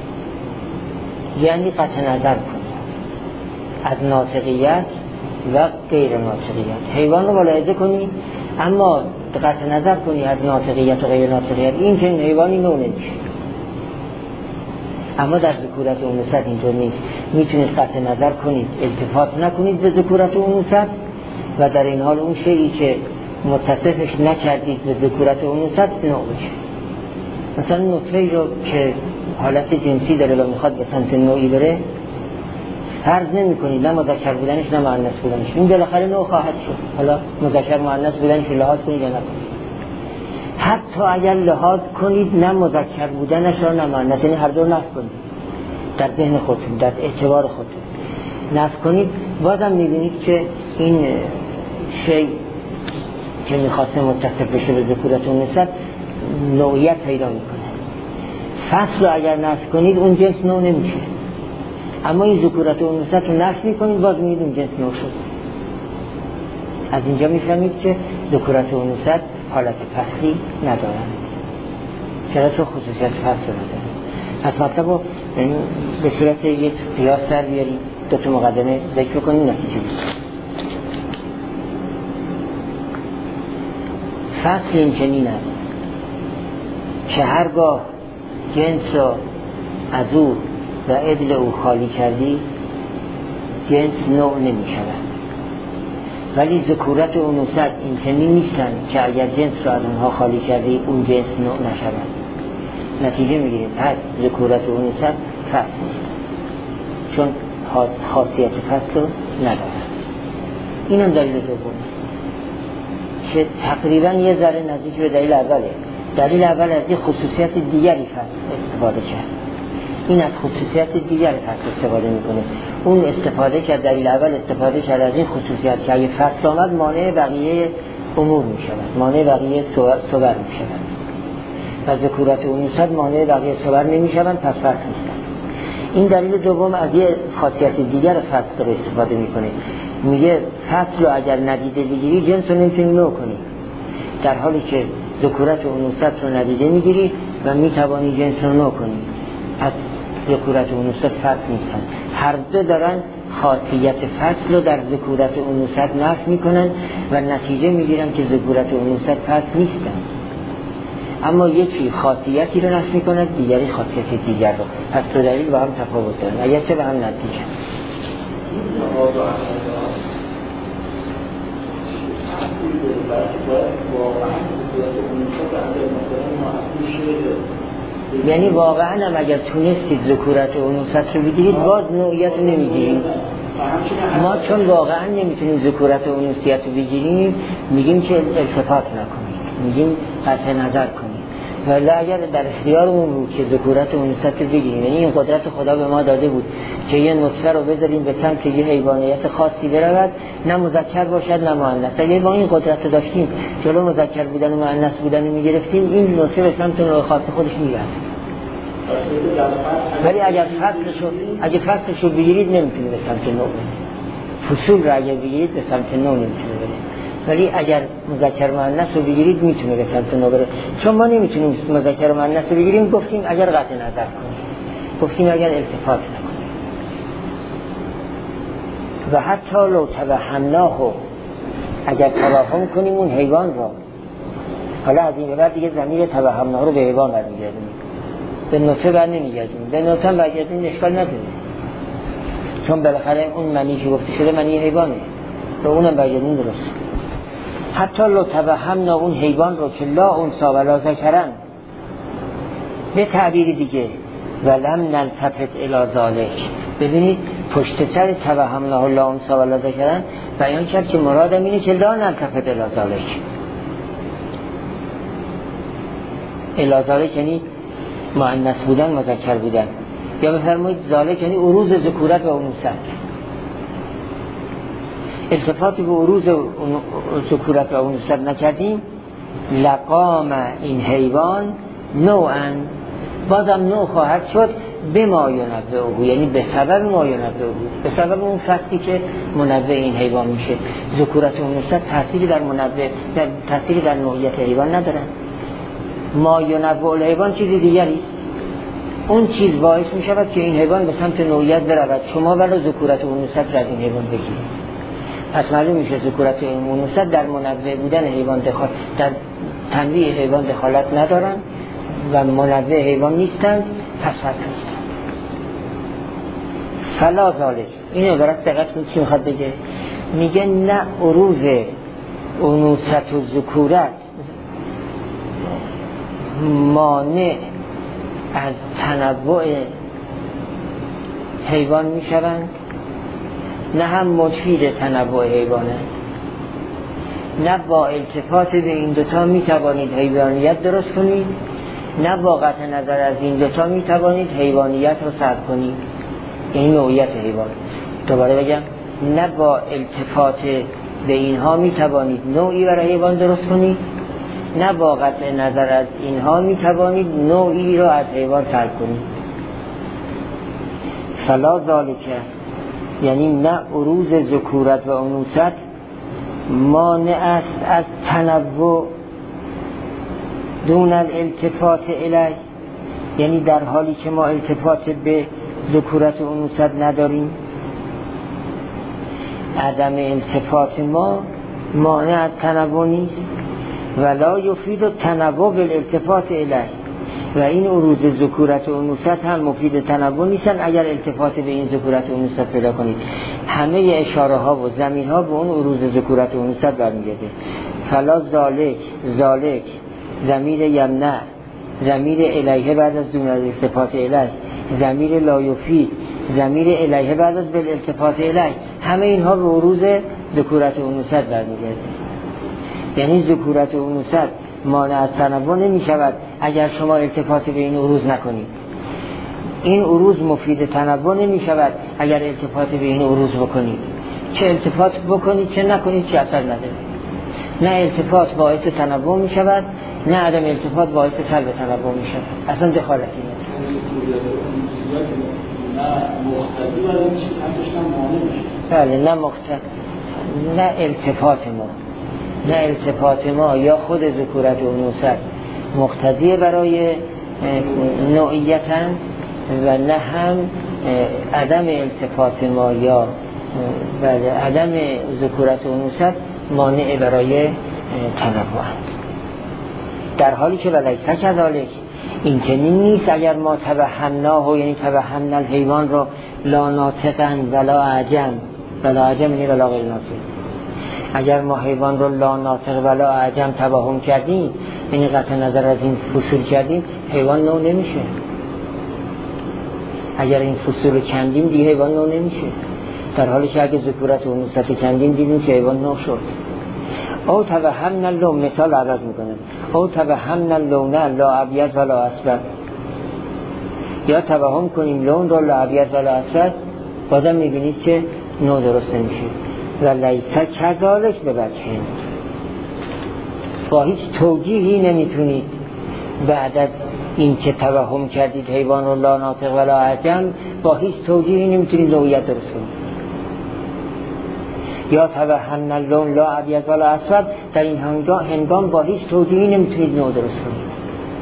یعنی قطع نظر کنی از ناطقیت و غیر ناطقیت. حیوان رو ملاحظه کنی اما قطع نظر کنی از ناطقیت و غیر ناطقیت، این که حیوانی نوع نمیشه. اما در ذکورت و انوثت اینطور نیست، میتونید قطع نظر کنید، التفات نکنید به ذکورت و انوثت و در این حال اون شیئی که متصفش نکردید به ذکورت و انوثت نوع بشه. مثلا نطفه‌ای رو که حالت جنسی داره و میخواد به سمت نوعی بره، فرض نمی کنید نه مذکر بودنش نه مؤنث بودنش، این بالاخره نوع خواهد شد. حالا مذکر مؤنث بودنش رو لحاظ کنید یا نکنید. حتی اگر لحاظ کنید نه مذکر بودنش را نه مؤنث، یعنی هر دو نفی کنید در ذهن خودتون، در اعتبار خودتون نفی کنید، بازم میبینید که این شی که میخواسته متصف بشه به ذکورت و انوثت نوعیت پیدا میکنه. فصل رو اگر نفی کنید اون جنس نوع نمیشه، اما این ذکورت و انوثت رو نفی میکنید باز میگید اون جنس نوع شد. از اینجا میفهمید که ذکورت و انوثت حالت فصلی ندارن، چرا؟ تو خصوصیت فصل ندارن. پس مطلب رو به صورت یک قیاس در بیاریم، دو تا مقدمه ذکر کنیم، نتیجه بید. فصل این چنین است که هرگاه جنس را از او و عدل او خالی کردی جنس نوع نمی شود، ولی ذکورت و انوثت این چنین نیستن که اگر جنس را از اونها خالی کردی اون جنس نوع نشود. نتیجه میگیریم پس ذکورت و انوثت فصل نیست چون خاصیت فصل رو ندارد. این هم دلیل دوم که تقریبا یه ذره نزدیک به دلیل اوله. دلیل اول از یه خصوصیت دیگری فصل استفاده کرد، این از خصوصیت دیگر فصل استفاده میکنه. اون استفاده کرد، دلیل اول استفاده کرد از این خصوصیت که اگه فصل آمد مانع بقیه امور میشود، مانع بقیه صور میشود و ذکورت و انوثت مانع بقیه صور نمیشوند، پس فصل نیستن. این دلیل دوم از یه خاصیت دیگر فصل رو استفاده میکنه، میگه فصل رو اگر ندیده بگیری جنس رو نمیتونی نوع کنی، در حالی که ذکورت و انوثت رو ندیده میگیری و میتوانی جنس رو نوع کنی. از ذکورت و انوثت فرق نیستن، هر دو دارن خاصیت فصل رو در ذکورت و انوثت نفی میکنن و نتیجه میگیرن که ذکورت و انوثت فصل نیستن، اما یکی خاصیتی رو نفی میکنن دیگری خاصیت دیگر رو. پس دو دلیل با هم تفاوت دارن اگرچه به هم نزدیکن. یعنی واقعا هم اگر تونستید ذکورت و انوثت رو بگیرید باز نوعیت رو نمیگیریم. ما چون واقعا نمیتونیم ذکورت و انوثیت رو بگیریم میگیم که التفات نکنید، میگیم قطع نظر کنید. ولی اگر در اختیارمون بود که ذکورت و انوثت رو بگیریم، یعنی این قدرت خدا به ما داده بود که یه نطفه رو بذاریم به سمت یه حیوانیت خاصی برود، نه مذکر باشد نه مؤنث، اگه ما این قدرت رو داشتیم جلو مذکر بودن و مؤنث بودن رو میگرفتیم این نطفه به سمت نوع خاص خودش میرفت. ولی اگر فصلشو اگه فصلشو بگیرید نمیتونه به سمت نوع بره، فصول رو اگر بگیرید به سمت نوع نمیتونه بره، ولی اگر مذکر مؤنث رو بگیرید میتونه به سمت نوع بره. چون ما نمیتونیم مذکر مؤنث رو بگیریم گفتیم اگر قطع نظر کنیم، گفتیم اگر التفات نکنیم. و حتی لو توهمناه، اگر توهم کنیم اون حیوان رو، حالا از این به بعد دیگه ضمیر توهمناه رو به حیوان برمیگردیم، به نطفه بر نمیگردیم، به نطفه برگردیم اشکال نداره چون بالاخره اون منی که گفته شده منی حیوانه، به اونم برگردیم درست. حتی لو توهمنا، اون حیوان رو که لا انثی ولا ذکرن، به تعبیر دیگه ولم نلتفت الی ذالک. ببینید پشت سر توهمنا لا انثی ولا ذکرن بیان کرد که مرادم اینه که لا نلتفت الی ذالک. الی ذالک یعنی مؤنث بودن مذکر بودن، یا بفرمایید ذالک یعنی عروض ذکورت و انوثت. التفاتی به عروض ذکورت و انوثت نکردیم لقام این حیوان نوعا، بازم نوع خواهد شد به ما ینبعه، یعنی به سبب ما ینبعه، به سبب اون فصلی که منبع این حیوان میشه. ذکورت و انوثت تأثیری در منبع، در تأثیری در نوعیت حیوان ندارن. ما ینبعه الحیوان چیزی دیگری است. اون چیز باعث می شود که این حیوان به سمت نوعیت برود. شما ولی ذکورت و انوثت را از این حیوان بگیرید. پس معلوم میشه ذکورت و انوثت در منبع بودن حیوان دخالت، در تنبیه حیوان دخالت ندارن و منبع حیوان نیستند، پس پس نیستند. فلا ذالک، این عبارت دقت کنید چی میخواد بگه. میگه نه عروض انوثت و ذکورت مانع از تنوع حیوان میشوند، نه هم مفید تنوع حیوانند. نه با التفات به این دوتا میتوانید حیوانیت درست کنید، نه با قطع نظر از این دوتا میتوانید حیوانیت رو سلب کنید، یعنی نوعیت حیوان. دوباره بگم، نه با التفات به اینها میتوانید نوعی برای حیوان درست کنید، نه با قطع نظر از اینها میتوانید نوعی رو از حیوان سلب کنید. فلا ذالک، یعنی نه عروض ذکورت و انوثت مانع است از تنوع دون الالتفات الیه، یعنی در حالی که ما التفات به ذکورت و انوثت نداریم، عدم التفات ما مانع از تنوع نیست. ولا یفید التنوع بالالتفات الیه، و این عروض ذکورت و انوثت هم مفید تنوع نیستن اگر التفات به این ذکورت و انوثت پیدا کنید. همه اشاره ها و زمین ها به اون عروض ذکورت و انوثت برمیگرده. فلا ذالک، ذالک ضمیر یمنع، ضمیر الیه بعد از دون الالتفات الیه، ضمیر لا یفید، ضمیر الیه بعد از بالالتفات الیه، همه اینها به عروض ذکورت و انوثت برمیگرده. یعنی ذکورت و انوثت مانع از تنوع نمی شود اگر شما التفات به این عروض نکنید. این عروض مفید تنوع نمی شود اگر التفات به این عروض بکنید. چه التفات بکنید چه نکنید چه اثر نداره. نه التفات باعث تنوع می شود، نه عدم التفات باعث سلب تنوع می شود. اصلا دخالتی نیست. بله، نه مختلف، نه التفات ما، نه التفات ما یا خود ذکورت و انوثت مقتضی برای نوعیتن، و نه هم عدم التفات ما یا بله عدم ذکورت و انوثت مانع برای تنوعند. در حالی که ولیس کذالک، این چنین نیست. اگر ما توهمناه، یعنی توهمنا الحیوان را لا ناطقا ولا عجم، ولا عجم یعنی ولا غیر ناطق، اگر ما حیوان رو لا ناطق ولا عجم توهم کردیم، یعنی قطع نظر از این فصول کردیم، حیوان نو نمیشه. اگر این فصول رو کندیم دیگه حیوان نو نمیشه. در حالی که اگه ذکورت و انوثت کندیم دیدیم که حیوان نو شد. او توهمنا اللون، مثال عوض میکنه، او توهمنا اللون لا ابیض ولا اسود، یا توهم کنیم لون رو لا ابیض ولا اسود، بازم میبینید که نو درست نمیشه. و لیس کذالک به وجه، با هیچ توجیهی نمیتونید بعد از این که توهم کردید حیوان رو لا ناطق ولا عجم، با هیچ توجیهی نمیتونید نوعیت درست کنید. یا توهمنا اللون لا ابیض ولا اسود، در این هنگام با هیچ توجیهی نمیتونید نوع درست کنید.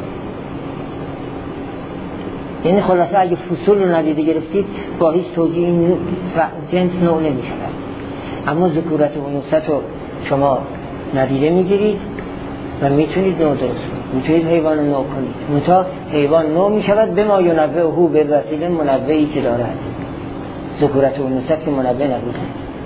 یعنی خلاصه اگه فصول رو ندیده گرفتید با هیچ توجیهی جنس نوع نمیشود. اما ذکورت و انوثت رو شما ندیده میگیرید و میتونید نوع درست کنید، میتونید حیوان رو نوع کنید. منتها حیوان نوع میشود به ما ینبعه، به وسیله منبعی که دارد. ذکورت و انوثت که منبع نبوده.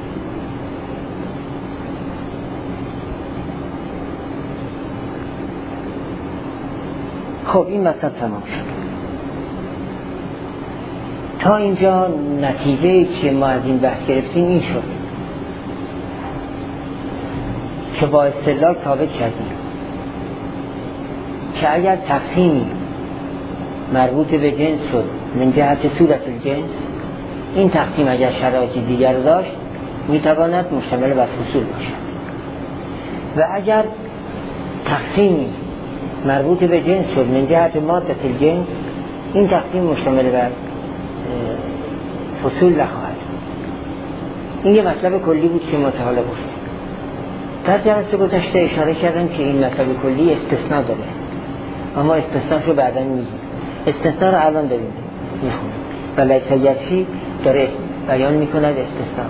خب این مطلب تمام شد. تا اینجا نتیجه که ما از این بحث گرفتیم این شد که با استدلال ثابت کردیم که اگر تقسیمی مربوط به جنس شد من جهت صورت الجنس، این تقسیم اگر شرایطی دیگر داشت میتواند مشتمل بر فصول باشد، و اگر تقسیمی مربوط به جنس شد من جهت ماده الجنس، این تقسیم مشتمل بر فصول نخواهد. این یه مطلب کلی بود که ما تا حالا گفتیم. در جلسه گذشته اشاره کردم که این مطلب کلی استثناء داره، اما استثناء رو بعدا میگیم. استثناء رو الان داریم میخونیم و لیس یکفی داره بیان میکند استثناء.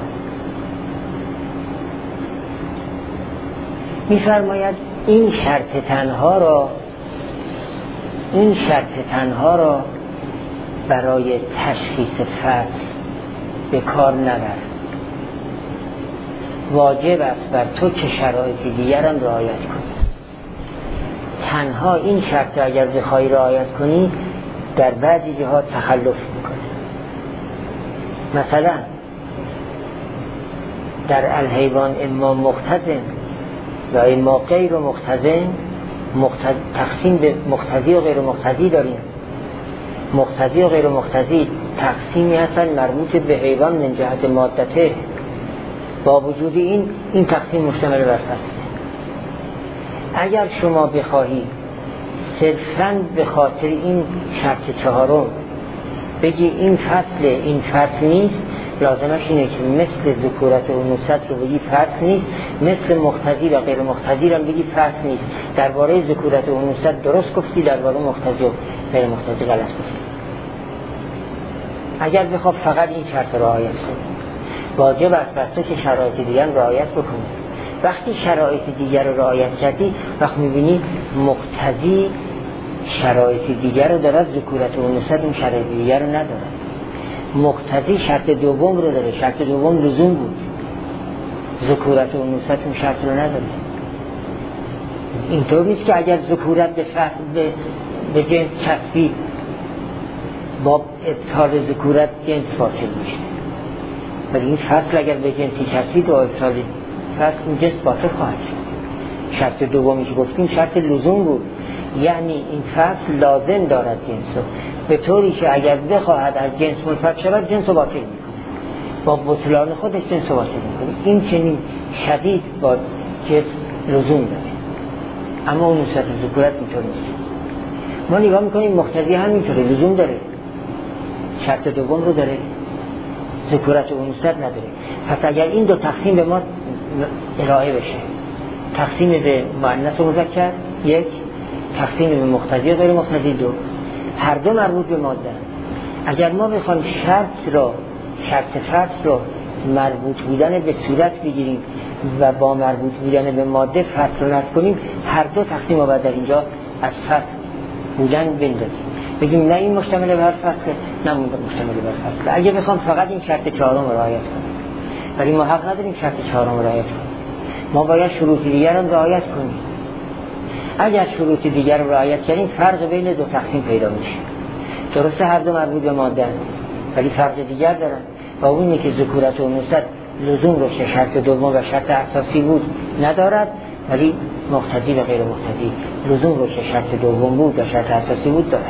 میفرماید این شرط تنها را این شرط تنها را برای تشخیص فصل به کار نبر. واجب است بر تو که شرایط دیگران رعایت کنی. تنها این شرط را اگر بخوای رعایت کنی در بعضی جهات تخلف میکنه. مثلا در الحیوان اما مقتضن و اما غیر مقتضن، مقتض... تقسیم به مقتضی و غیر مقتضی داریم. مقتضی و غیر مقتضی تقسیمی هستن مربوط به حیوان من جهت مادته. با وجود این این تقسیم مشتمل بر فصله. اگر شما بخواهی صرفاً به خاطر این شرط چهارم بگی این فصل این فصل نیست، لازمش اینه که مثل ذکورت و انوثت رو بگی فصل نیست، مثل مقتضی و غیر مقتضی رو بگی فصل نیست. درباره ذکورت و انوثت درست گفتی، درباره مقتضی و غیر مقتضی غلط گفتی. اگر بخواد فقط این شرط رعایت کنی، واجب است بر تو که شرایط دیگر رعایت بکنی. وقتی شرایط دیگر رو رعایت کردی، وقت میبینی مقتضی شرایط دیگر رو دارد، ذکورت و انوثت اون شرایط دیگر رو ندارد. مقتضی شرط دوم رو داره، شرط دوم لزوم بود، ذکورت و انوثت اون شرط رو نداره. اینطور نیست که اگر ذکورت به فصل به, به جنس کسبی با ابطال ذکورت جنس فاصل میشه، ولی این فصل اگر به جنسی کسبید و ابطال فصل این جنس باطل خواهد شد. شرط دومی که گفتیم شرط لزوم بود، یعنی این فصل لازم دارد جنس رو، به طوری که اگر بخواهد از جنس منفک شود جنس رو باطل میکنه، با بطلان خودش جنس رو باطل میکنه. این چنین شدید با جنس لزوم داره، اما اون نسبت ذکورت اینطور نیست. ما نگاه میکنیم مقتضی هم اینطوره، لزوم داره، شرط دوم رو داره، ذکورت و انوثت نداره. پس اگر این دو تقسیم به ما ارائه بشه، تقسیم به مؤنث و مذکر یک، تقسیم به مقتضی و غیر مقتضی دو، هر دو مربوط به ماده. اگر ما بخوایم شرط را شرط فصل را مربوط بودن به صورت بگیریم و با مربوط بودن به ماده فصل را نصب کنیم، هر دو تقسیم رو باید در اینجا از فصل بودن بندازیم، بگیم نه این مشتمل بر فصل، نه اون مشتمل بر فصل. اگه بخوام فقط این شرط چهارم رو رعایت کنیم، ولی ما حق نداریم شرط چهارم رو رعایت کنیم، ما باید شروط دیگر رو رعایت کنیم. اگر شروط دیگر رو رعایت کردیم فرق بین دو تقسیم پیدا میشه. درسته هر دو مربوط به ماده ولی فرق دیگر دارن، و اونی که ذکورت و انوثت لزوم رو که شرط دوم و شرط اساسی بود ندارد، ولی مقتضی و غیر مقتضی لزوم رو که شرط دوم بود و شرط اساسی بود دارد.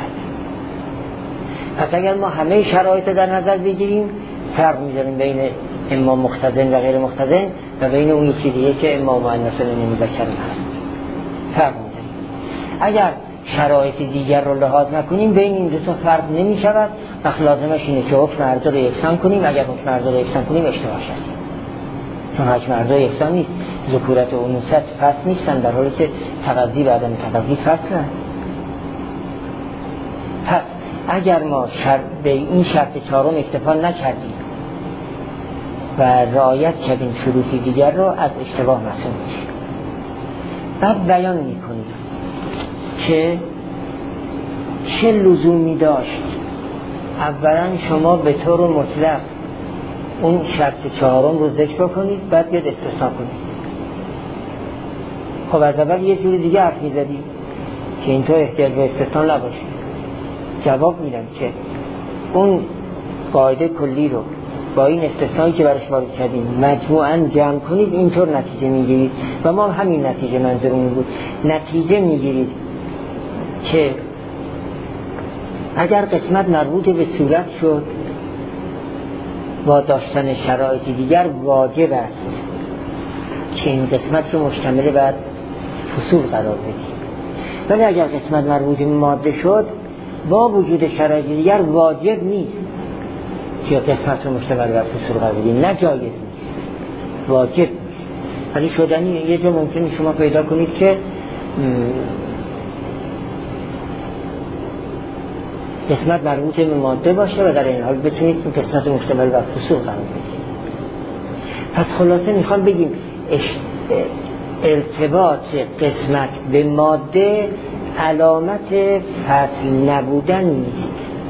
پس اگر ما همه شرایط در نظر بگیریم، فرق میذاریم بین اما مقتضن و غیر مقتضن و بین اون یکی دیگه که اما مؤنث و مذکر هست، فرق میذاریم. اگر شرایط دیگر رو لحاظ نکنیم بین این دو تا فرق نمی شود، وقت لازمش اینه که حکم هر دو رو یکسان کنیم. اگر حکم هر دو رو یکسان کنیم اشتباه شد، چون حکم هر دو یکسان نیست. ذکورت و انوثت فصل نیستن، در حالی که تقضی و عدم تقضی فصلن. پس اگر ما شر... به این شرط چهارم اکتفا نکردیم و رعایت کردیم شروطی دیگر رو، از اشتباه معصوم میشیم. بعد بیان میکنیم که چه لزومی داشت اولا شما به طور مطلق اون شرط چهارم رو ذکر کنید، بعد بیاد استثناء کنید. خب از اول یه جوری دیگه حرف میزدی که اینطور احتیاج به استثناء نباشه. جواب میدم که اون قاعده کلی رو با این استثنایی که برش وارد کردیم مجموعاً جمع کنید، اینطور نتیجه میگیرید و ما همین نتیجه منظورمون بود. نتیجه میگیرید که اگر قسمت مربوط به صورت شد با داشتن شرایط دیگر، واجب است که این قسمت رو مشتمل بر فصول قرار بدید. ولی اگر قسمت مربوط به ماده شد، با وجود شرایط دیگر واجب نیست که قسمت مشتمل بر فصول قرار بدیم، نه جایز نیست، واجب نیست. ولی شدنی یه جا ممکنه شما پیدا کنید که قسمت مربوط به ماده باشه و در این حال بتونید این قسمت مشتمل بر فصول قرار بدید. پس خلاصه میخوام بگیم ارتباط قسمت به ماده علامت فصل نبودن نیست،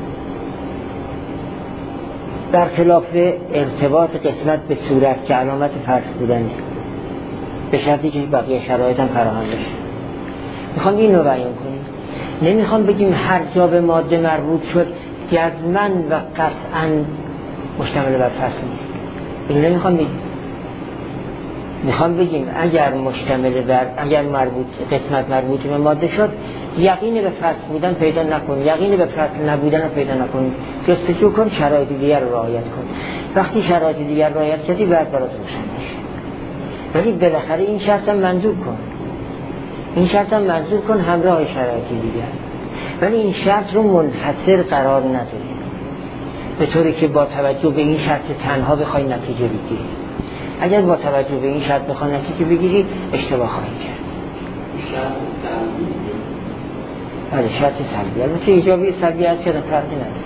برخلاف ارتباط قسمت به صورت که علامت فصل بودنه، به شرطی که بقیه شرایط هم فراهم بشه. میخوام این رو بیان کنیم، نمیخوام بگیم هر جا به ماده مربوط شد جزماً و قطعاً مشتمل بر فصل نیست، این نمیخوام بگیم. میخوام بگیم اگر مشتمل بر اگر مربوط قسمت مربوط به ماده شد یقین به فصل بودن پیدا نکن، یقین به فصل نبودن رو پیدا نکن، جستجو کن، شرایط دیگر رو رعایت کن. وقتی شرایط دیگر رعایت کردی بعد برات روشن میشه. ولی بالاخره این شرط هم منظور کن، این شرط هم منظور کن همراه شرایط دیگر، ولی این شرط رو منحصر قرار نداری به طوری که با توجه به این شرط تنها بخوای نتیجه بگیری. اگر با توجه به این شرط بخوای نتیجه بگیری اشتباه خواهی کرد. شرط سلبی بله شرط سلبی، البته ایجابی سلبی از چرا فرقی نداره.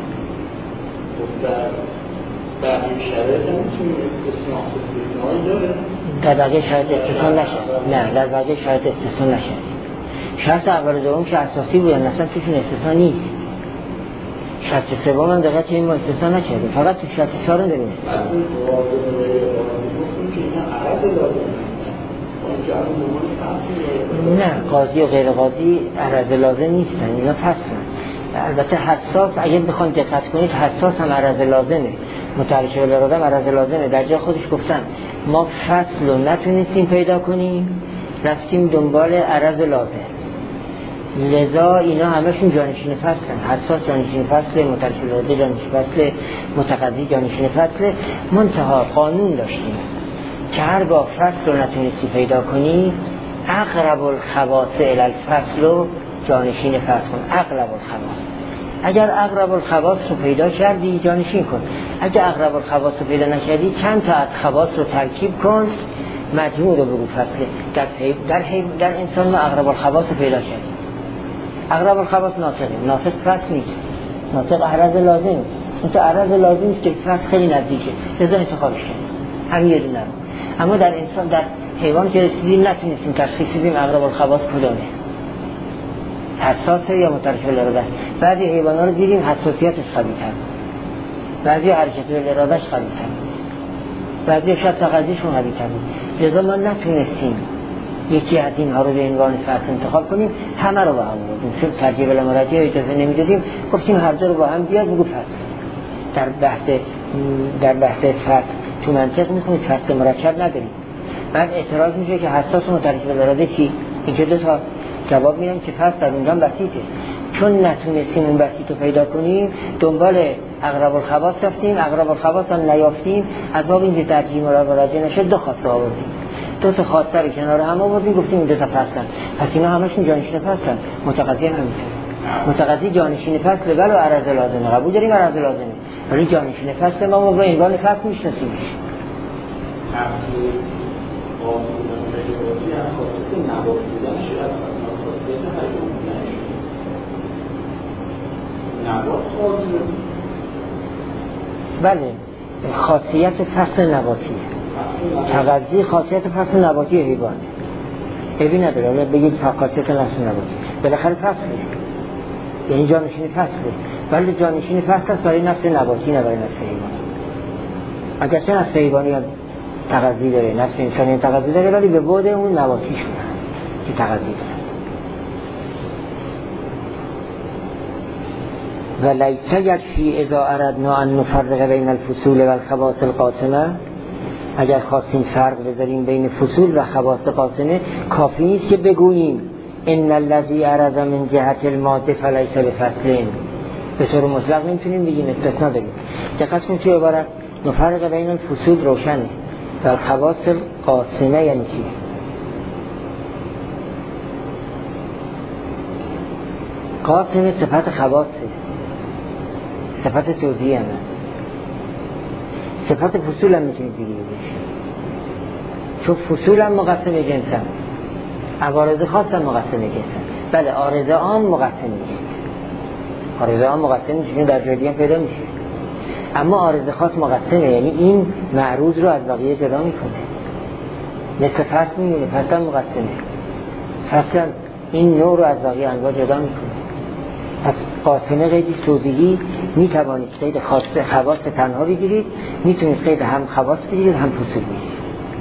در این شرایط هم میتونیم استثناء استثنایی داره؟ در بقیه شرط استثناء نشد. نه در بقیه شرط استثناء نشد. شرط اول و دوم که اساسی بودن اصلا توشون استثناء نیست. شرط سوم هم دقیقا که این ما استثناء نشده، فقط تو شرط چهار رو داریم. نه قاضی و غیر قاضی عرض لازم نیستن، اینا فصلن. البته حساس اگر بخواید دقت کنید حساس هم عرض لازمه، متعلق به اراده عرض لازمه. در جا خودش گفتن ما فصل رو نتونستیم پیدا کنیم رفتیم دنبال عرض لازم، لذا اینا همشون جانشین فصلن. حساس جانشین فصل، متعلق به اراده جانشین فصل، متقاضی جانشین فصل. منتها قانون داشتیم که هرگاه فصل رو نتونستی پیدا کنی اقرب الخواص الی الفصل رو جانشین فصل کن. اقرب الخواص، اگر اقرب الخواص رو پیدا کردی جانشین کن، اگر اقرب الخواص رو پیدا نکردی چند تا از خواص رو ترکیب کن مجموع رو بگو فصله. در, در, در انسان ما اقرب الخواص رو پیدا کردی. اقرب الخواص ناطقه، ناطق فصل نیست، ناطق عرض لازم. این تو عرض لازم است که فصل خیلی نزدیکه، لذا انتخابش کنیم همین یه دونه. اما در انسان در حیوان که رسیدیم نتونستیم تشخیص بدیم اقرب الخواص کدومه، حساسه یا مترک الاراده. بعضی حیوانات رو دیدیم حساسیتش قوی‌تر، بعضی حرکت الارادهش قوی‌تر، بعضی شاید تقاضیشون قوی‌تر بود. لذا ما نتونستیم یکی از اینها رو به عنوان فصل انتخاب کنیم، همه رو با هم بودیم چون ترجیح الامراتی اجازه نمیدادیم، گفتیم هر دو رو با هم بیاد بگو فصل. در بحث در بحث فصل تو منطق میخونید فصل مرکب نداریم. بعد اعتراض میشه که حساس و مترک الاراده چی؟ این که دو تاست. جواب میدم که فصل در اونجا بسیطه، چون نتونستیم اون بسیط رو پیدا کنیم دنبال اقرب الخواص رفتیم، اقرب الخواص هم نیافتیم، از باب اینکه ترجیح مراجعه نشه دو خاصه آوردیم، دو تا خاصه رو کنار هم آوردیم گفتیم این دو تا فصلن. پس اینا همشون جانشین فصلن. متقاضی هم همینطوره، متقاضی جانشین فصل ولو عرض لازمه، قبول داریم عرض لازمه، ولی جانشین فصل ما با عنوان فصل میشناسیمش. بله خاصیت فصل نباتیه، تغذیه خاصیت فصل نباتی حیوانه، عیبی نداره اگر بگید خاصیت فصل نباتی بالاخره فصله، یعنی جانشین فصله، ولی جانشین فصل است برای نفس نباتی نه برای نفس حیوان. اگر چه نفس حیوانی هم تغذیه داره، نفس انسانی تغذیه داره، ولی به بعد اون نباتیش هست که تغذیه داره. و لیس یکفی اذا اردنا ان نفرق بین الفصول و الخواص القاسمه، اگر خواستیم فرق بذاریم بین فصول و خواص قاسمه کافی نیست که بگوییم ان الذی عرض من جهت الماده فلیس بفصل. به طور مطلق نمیتونیم بگیم، استثناء داریم. دقت کنید توی عبارت نفرق بین الفصول روشنه و الخواص القاسمه یعنی چی؟ قاسم صفت خواصه، صفت توضیحی هم هست، صفت فصول هم میتونید بگیرید، چون فصول هم مقسم جنس هم، عوارض خاص هم مقسم جنس هم. بله عارض عام مقسم نیست، عارض عام مقسم نیست، در جدی هم پیدا میشه، اما عارض خاص مقسمه، یعنی این معروض رو از بقیه جدا میکنه، مثل فصل میمونه، فصل هم مقسمه، فصل هم این نوع رو از بقیه انواع جدا میکنه. پس قاسمه قیدی توضیحی میتوانید قید خاص خواص تنها بگیرید، میتونید قید هم خواص بگیرید هم فصول بگیرید.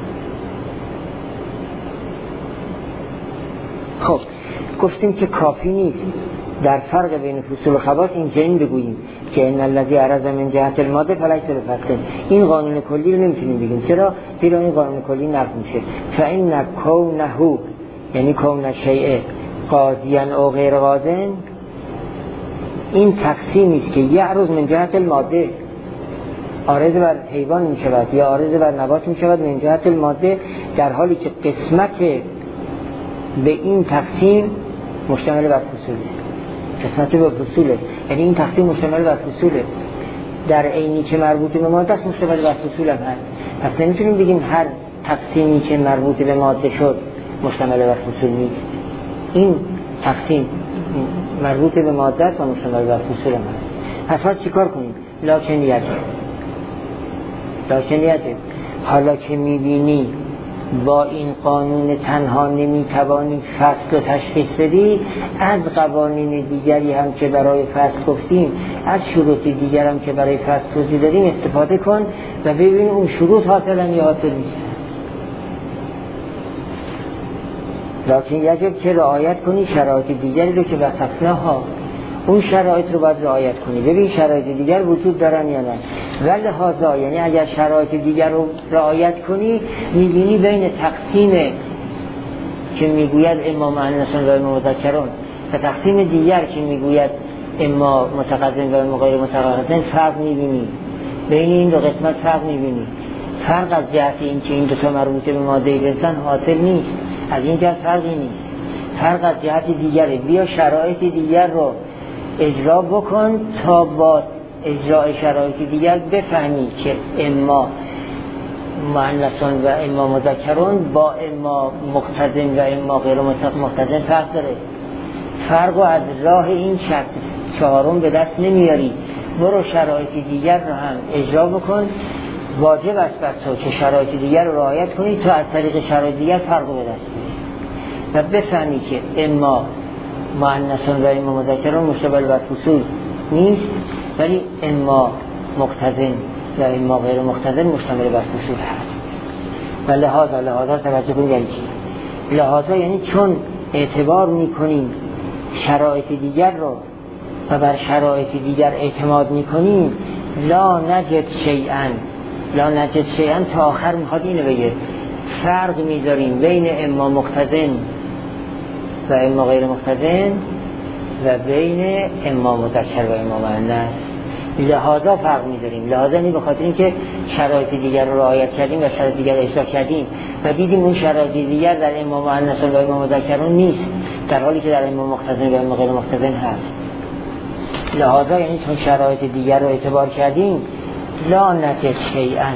خب گفتیم که کافی نیست در فرق بین فصول و خواص این چنین بگوییم که ان الذی عرض من جهت الماده فلیس بفصل، این قانون کلی رو نمیتونیم بگیم. چرا؟ زیرا این قانون کلی نقض میشه. فان کونه، یعنی کون شیء قاضیا او غیر قاضن، این تقسیمی است که یعرض من جهت الماده، عارض بر حیوان می شود یا عارض بر نبات می شود من جهت الماده، در حالی که قسمت به این تقسیم مشتمل بر فصوله، قسمت به فصوله، یعنی این تقسیم مشتمل بر فصوله، در عینی که مربوط به ماده است مشتمل بر فصول هم هست. پس نمیتونیم بگیم هر تقسیمی که مربوط به ماده شد مشتمل بر فصول نیست. این تقسیم مربوط به ماده است و مشتمل بر فصول هم هست. پس باید چیکار کنیم؟ لاکنیت لاکنیت حالا که میبینی با این قانون تنها نمیتوانی فصل و تشخیص بدی، از قوانین دیگری هم که برای فصل گفتیم، از شروط دیگر هم که برای فصل توضیح دادیم استفاده کن و ببین اون شروط حاصلن یا حاصل نیست. لکن یجب که رعایت کنی شرایط دیگری رو که وصفناها، اون شرایط رو باید رعایت کنی، ببین شرایط دیگر وجود دارن یا نه. ولی هازا یعنی اگر شرایط دیگر رو رعایت کنی، میبینی بین تقسیم که میگوید اما مؤنثون و اما مذکرون و تقسیم دیگر که میگوید اما متقدم و اما غیر متقدم فرق میبینی، بین این دو قسمت فرق میبینی. فرق از جهت این که این دو تا مربوطه به ماده جنسن حاصل نیست، از این جهت فرقی نیست. فرق از جهت دیگره، بیا شرایط دیگر رو اجرا بکن تا با اجرای شرایط دیگر بفهمی که اما مؤنثون و اما مذکرون با اما مقتضن و اما غیر مقتضن فرق داره. فرق از راه این شرط چهارم به دست نمیاری، برو شرایط دیگر رو هم اجرا بکن. واجب است بر تو که شرایط دیگر رو رعایت کنی تا از طریق شرایط دیگر فرق به دست بیاری و بفهمی که اما مؤنثون و اما مذکرون مشتمل بر فصول نیست، ولی اما مقتضن و اما غیر مقتضن مشتمل بر فصول هست. و لحاظا لحاظا توجه کنید یعنی چی؟ لحاظا یعنی چون اعتبار میکنیم شرایط دیگر رو و بر شرایط دیگر اعتماد میکنیم، لا نجد شیئا لا نجد شیئا تا آخر میخواد اینو بگه، فرق میذاریم بین اما مقتضن و اما غیر مقتضن و بین اما مذکر و اما مؤنث، لحاظا فرق میذاریم. لحاظا این به خاطر اینکه شرایط دیگر رو رعایت کردیم و شرایط دیگر اجرا کردیم و دیدیم اون شرایط دیگر در اما مؤنث و اما مذکرون نیست، در حالی که در اما مقتضن و اما غیر مقتضن هست. لحاظا یعنی چون شرایط دیگر رو اعتبار کردیم، لا نجد شیئا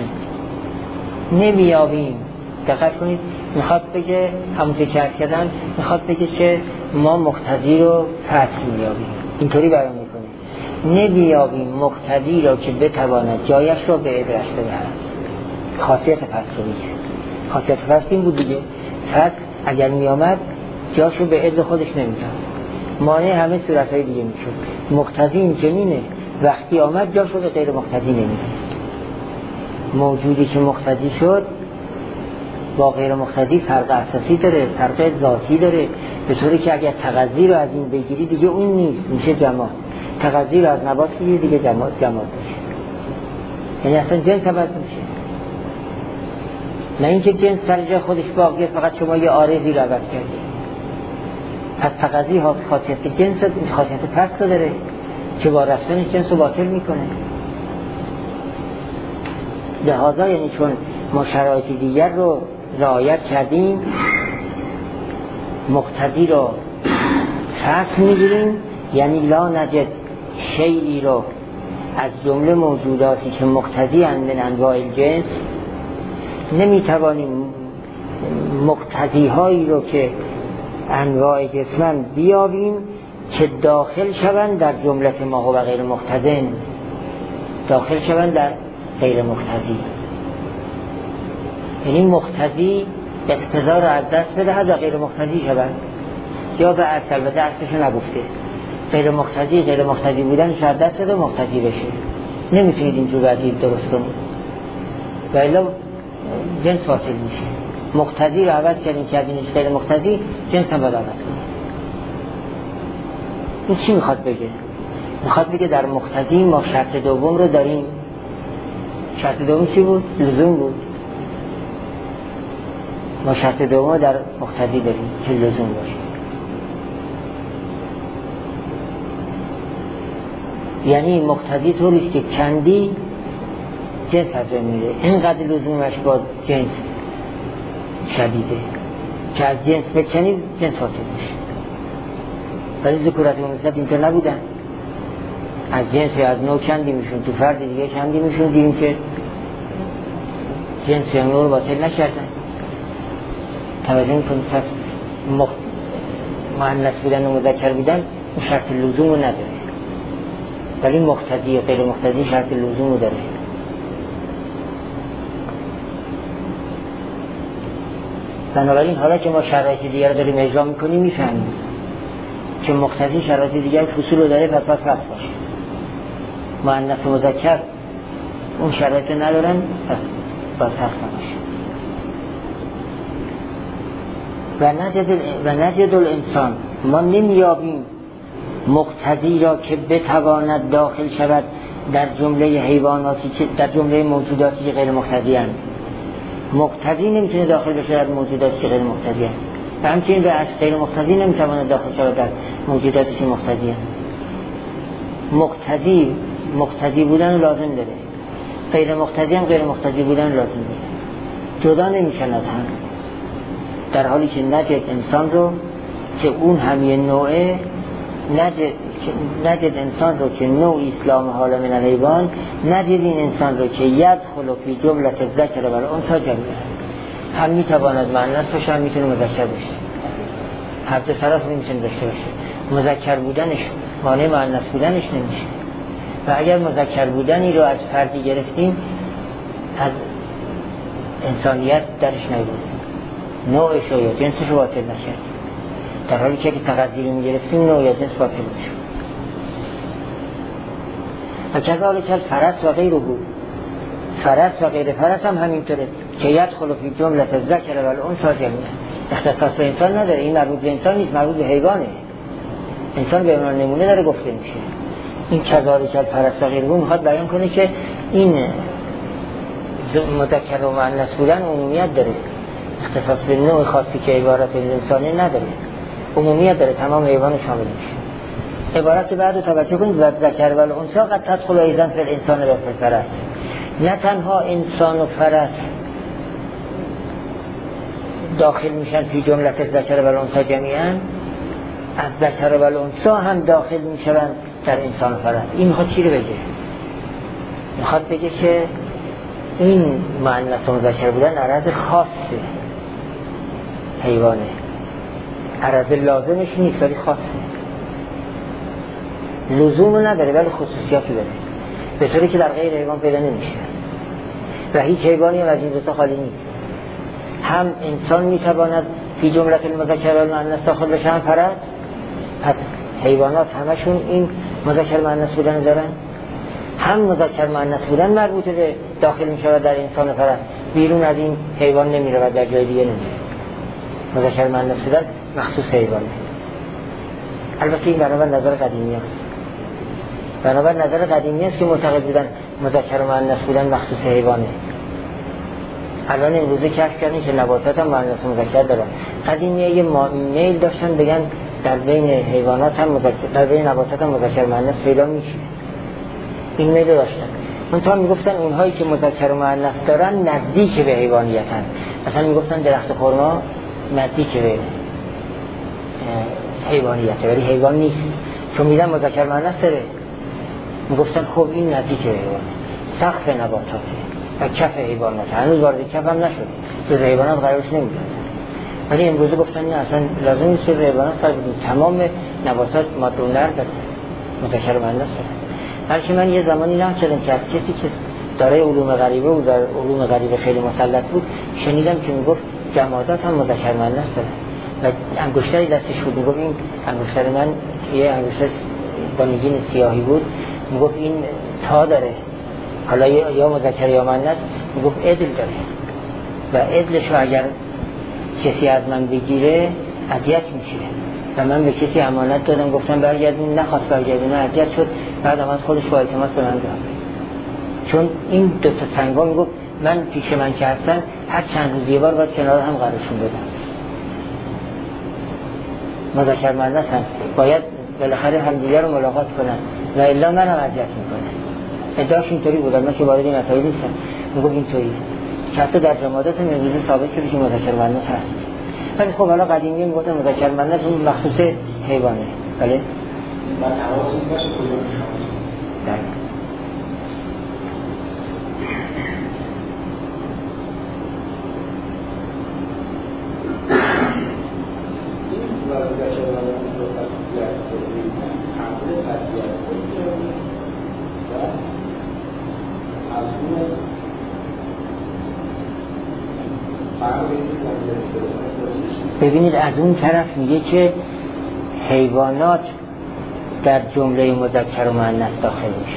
نمیابیم. دقت کنید، میخواد بگه همون که چرد کردن، میخواد بگه که ما مقتضی رو فصل میابیم، اینطوری بیان میکنه، نمیابیم مقتضی رو که بتواند جایش رو به ادرش بدهد. خاصیت فصل رو میگه، خاصیت فصل این بود دیگه، فصل اگر میامد جاش رو به ادر خودش نمیداد، مانع همه صورتهای دیگه میشد. مقتضی این چنینه، وقتی آمد جاش رو به غیر مقتضی نمیداد. موجودی که مقتضی شد با غیر مقتضی فرق اساسی داره، فرق ذاتی داره، به طوری که اگر تقضی رو از این بگیری دیگه اون نیست، میشه جماعت. تقضی رو از نبات بگیری دیگه جماعت جماعت میشه، یعنی اصلا جنس عوض میشه. نه اینکه جنس سر جای خودش باقیه، فقط شما یه عارضی رو عوض کردید. پس تقضی خاصیت جنس خاصیت فصل داره که با رفتنش جنس رو باطل میکنه. لحاظا یعنی چون ما شرایط دیگر رو رعایت کردیم، مقتضی رو فصل میگیریم یعنی لا نجد شیئی رو از جمله موجوداتی که مقتضی اند من انواع الجنس، نمیتوانیم مقتضی هایی رو که انواع جسمن بیابیم که داخل شوند در جملت ما و غیر مقتضی، داخل شوند در غیر مقتضی. یعنی مقتضی اقتضا رو از دست بدهد و غیر مقتضی شوند، یا به اصل و درستشو نگفته غیر مقتضی غیر مقتضی بودن شاید دست بده مقتضی بشه. نمیتونید اینجور وضعیت درست کنید و الا جنس فاصل میشه. مقتضی رو عوض کردین کردینش غیر مقتضی، جنس هم باید عوض کنید. این چی میخواد بگه؟ میخواد بگه در مقتضی ما شرط دوم رو داریم. شرط دوم چی بود؟ لزوم بود. ما شرط دوم در مقتضی داریم که لزوم باشه. یعنی مقتضی طوریست که کندی جنس از بین میره، اینقدر لزومش با جنس شدیده که از جنس بکنی جنس فاصل میشه. ولی ذکورت و انوثت اینطور نبودن، از جنس یا از نوع کندی میشون، تو فرد دیگه کندی میشون، دیدیم که جنس یا نوع رو باطل نکردن. توجه میکنید پس مؤنث بودن و مذکر بودن اون شرط لزوم رو نداره، ولی مقتضی و غیر مقتضی شرط لزوم رو داره. بنابراین حالا که ما شرایط دیگر رو داریم اجرا میکنیم میفهمیم که مقتضی شرایط دیگر فصول رو داره، پس باید فرق باشه. مؤنث و مذکر اون شرایط ندارن، پس باید فرق باشه. و نجد و نجد الانسان، ما نمیابیم مقتضی را که بتواند داخل شود در جمله حیواناتی که در جمله موجوداتی که غیر مقتضی اند. مقتضی نمیتونه داخل بشه در موجوداتی که غیر مقتضی اند، و همچنین به غیر مقتضی نمیتواند داخل شود در موجوداتی که مقتضی اند. مقتضی مقتضی بودن لازم داره، غیر مقتضی هم غیر مقتضی بودن لازم داره، جدا نمیشن از هم. در حالی که نجد انسان رو که اون هم یه نوعه، نجد, نجد انسان رو که نوع اسلام حال من الحیوان، نجد این انسان رو که یدخل فی جملت ذکر و الانثی جمیعا، هم میتواند مؤنث باشه هم میتونه مذکر باشه، هر دو طرف نمیتونه داشته باشه. مذکر بودنش مانع مؤنث بودنش نمیشه، و اگر مذکر بودنی رو از فردی گرفتیم از انسانیت درش نبود، نوعش یا جنسش رو باطل نشد. در حالی که اگه تقدیر رو میگرفتیم نوع یا جنس باطل میشد. و کذالک الفرس و غیره، فرس و غیر فرس هم همینطوره که یدخل فی جملت الذکر و الانثی جمیعا. اختصاص به انسان نداره، این مربوط به انسان نیست، مربوط به حیوانه. انسان به عنوان نمونه داره گفته میشه. این کذالک الفرس و غیره میخواد بیان کنه که این مذکر و مؤنث بودن عمومیت داره، اختصاص به نوع خاصی که عبارت انسانی نداره، عمومیت داره، تمام حیوان شامل میشه. عبارت بعد توجه کنید، و ذکر و الانثی قد تدخل ایضا فی الانسان و فی الفرس. نه تنها انسان و فرس داخل میشن فی جملت ذکر و الانثی جمیعا، از ذکر و الانثی هم داخل میشن در انسان و فرس. این میخواد چی رو بگه؟ میخواد بگه که این مؤنث و مذکر بودن عرض خاصه حیوانه، عرض لازمش نیست ولی خاصه، لزوم نداره ولی خصوصیاتی داره، به طوری که در غیر حیوان پیدا نمیشه. و هیچ حیوانی هم از این دوتا خالی نیست. هم انسان میتواند فی جملت المذکر و المؤنث داخل بشه، هم فرد. پس حیوانات همشون این مذکر مؤنث بودن دارن. هم مذکر مؤنث بودن مربوط به داخل میشود در انسان و فرد، بیرون از این حیوان نمیره و در جای دیگه نمیره. مذکر مؤنث بودن مخصوص حیوانه. البته این بنابر نظر قدیمی است، بنابر نظر قدیمی است که معتقد بودن مذکر و مؤنث بودن مخصوص حیوانه. الان امروزه کشف کردن که نباتات هم مؤنث و مذکر دارن. قدیمی یه میل داشتن بگن در بین حیوانات هم مذکر، در بین نباتات هم مذکر و مؤنث پیدا میشه. این میل داشتن. اونها میگفتن اونهایی که مذکر و مؤنث دارن نزدیک به حیوانیتن. مثلا میگفتن درخت خرما نزدیک به حیوانیته ولی حیوان نیست. چون میدن مذکر مؤنث داره. میگفتن خب این نزدیک حیوانه، سقف نباتاته و کف حیواناته، هنوز وارد کف هم نشد، جز حیوانات قرارش نمیدن. ولی امروزه گفتن نه اصلا لازم نیست جز حیوانات قرار بدیم، تمام نباتات ماده و نر داره، مذکر مؤنث داره. بلکه من یه زمانی نمی‌دونم که از کسی که دارای علوم غریبه و در علوم غریبه خیلی مسلط بود شنیدم که میگفت جمادات هم مذکر مؤنث داره و انگشتری دستش بود، میگفت این انگشتر من یه انگشتر با نگین سیاهی بود، میگفت این تا داره، حالا یا مذکر یا مؤنث، میگفت عدل داره و عدلشو اگر کسی از من بگیره اذیت میشه و من به کسی امانت دادم گفتم برگردون، نخواست برگردونه، اذیت شد، بعد از خودش با التماس به من داد. چون این دو تا سنگا میگفت من پیش من که هستن هر چند روز یه بار باید کنار هم قرارشون بدم، مذکر مؤنث هم باید بالاخره همدیگه رو ملاقات کنن و الا منم اذیت میکنه. ادعاش اینطوری بود، من که وارد این مسائل نیستم، میگفت اینطوری که حتی در جمادات امروزه ثابت شده که مذکر مؤنث هست. ولی خب حالا قدیمی میگفتن مذکر مؤنث اون مخصوص حیوانه. بله من حواستون باشه کجا بله ببینید از اون طرف میگه که حیوانات در جمله مذکر و مؤنث داخل میشه،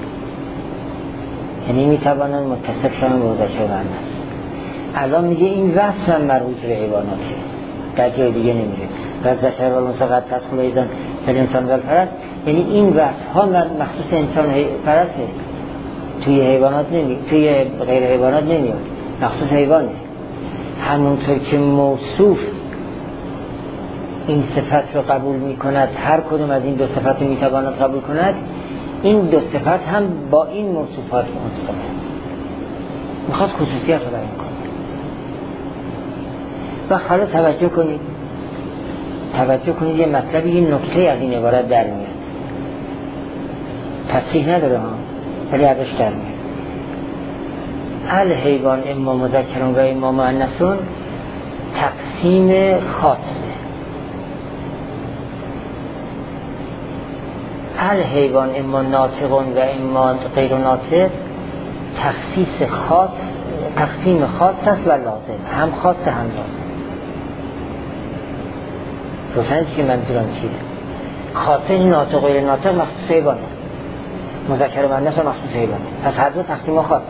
یعنی میتوانن متصف شدن به مذکر و مؤنث. الان میگه این وصف هم مربوط به حیواناته، در جای دیگه نمیره. و ذکر و الانثی قد تدخل ایضا فی الانسان و الفرس، یعنی این وصف ها مخصوص انسان فرسه، توی حیوانات نمیاد، توی غیر حیوانات نمیاد، مخصوص حیوانه. همونطور که موصوف این صفت رو قبول می کند، هر کدوم از این دو صفت رو می تواند قبول کند، این دو صفت هم با این موصوفات متصفه، میخواد خصوصیت رو بیان کنه. و حالا توجه کنید توجه کنید یه مطلبی، یه نکته از این عبارت در میاد، تصریح نداره ها ولی ازش در میاد. الحیوان اما مذکرون و اما مؤنثون تقسیم خاصه. الحیوان اما ناطقون و اما غیر ناطق تخصیص خاص، تقسیم خاص است و لازم، هم خاص هم لازم. روشن چی منظورم چیه؟ خاصه ناطق و غیر ناطق مخصوص حیوانه، مذکر و مؤنث مخصوص حیوانه، پس هر دو تقسیم خاص.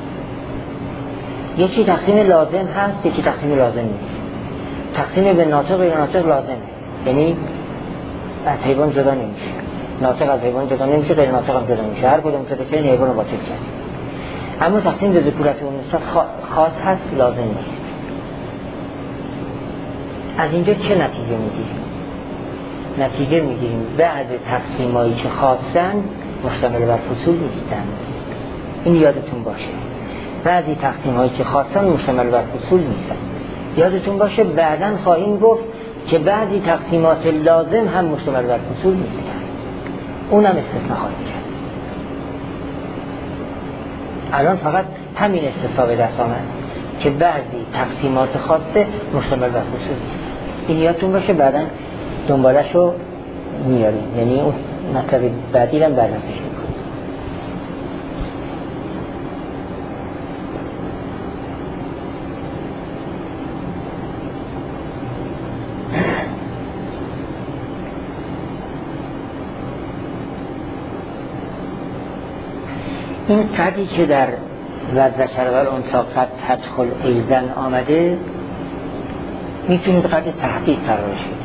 یکی تقسیم لازم هست، یکی تقسیم لازم نیست. تقسیم به ناطق و غیر ناطق لازمه، یعنی از حیوان جدا نمیشه، ناطق از حیوان جدا نمیشه، غیر ناطق هم جدا نمیشه، هر کدوم که این حیوان رو باطل کرد. اما تقسیم به ذکورت و انوثه خاص هست، لازم نیست. از اینجا چه نتیجه میگیریم؟ نتیجه میگیریم بعد تقسیمایی که خاصن مشتمل بر فصول نیستن. این یادتون باشه، بعضی تقسیم‌هایی که خاصن مشتمل بر فصول نیستن. یادتون باشه بعداً خواهیم گفت که بعضی تقسیمات لازم هم مشتمل بر فصول نیستن، اونم استثناء خواهیم کرد. الان فقط همین استثناء به دست آمد که بعضی تقسیمات خاصه مشتمل بر فصول نیستن. این یادتون باشه، بعداً دنبالش رو میاریم، یعنی اون مطلب بعدی هم بعداً پیش میکنیم. این قدی که در وذکر و الانثی قد تدخل ایضا آمده میتونید قد تحقیق قرار شد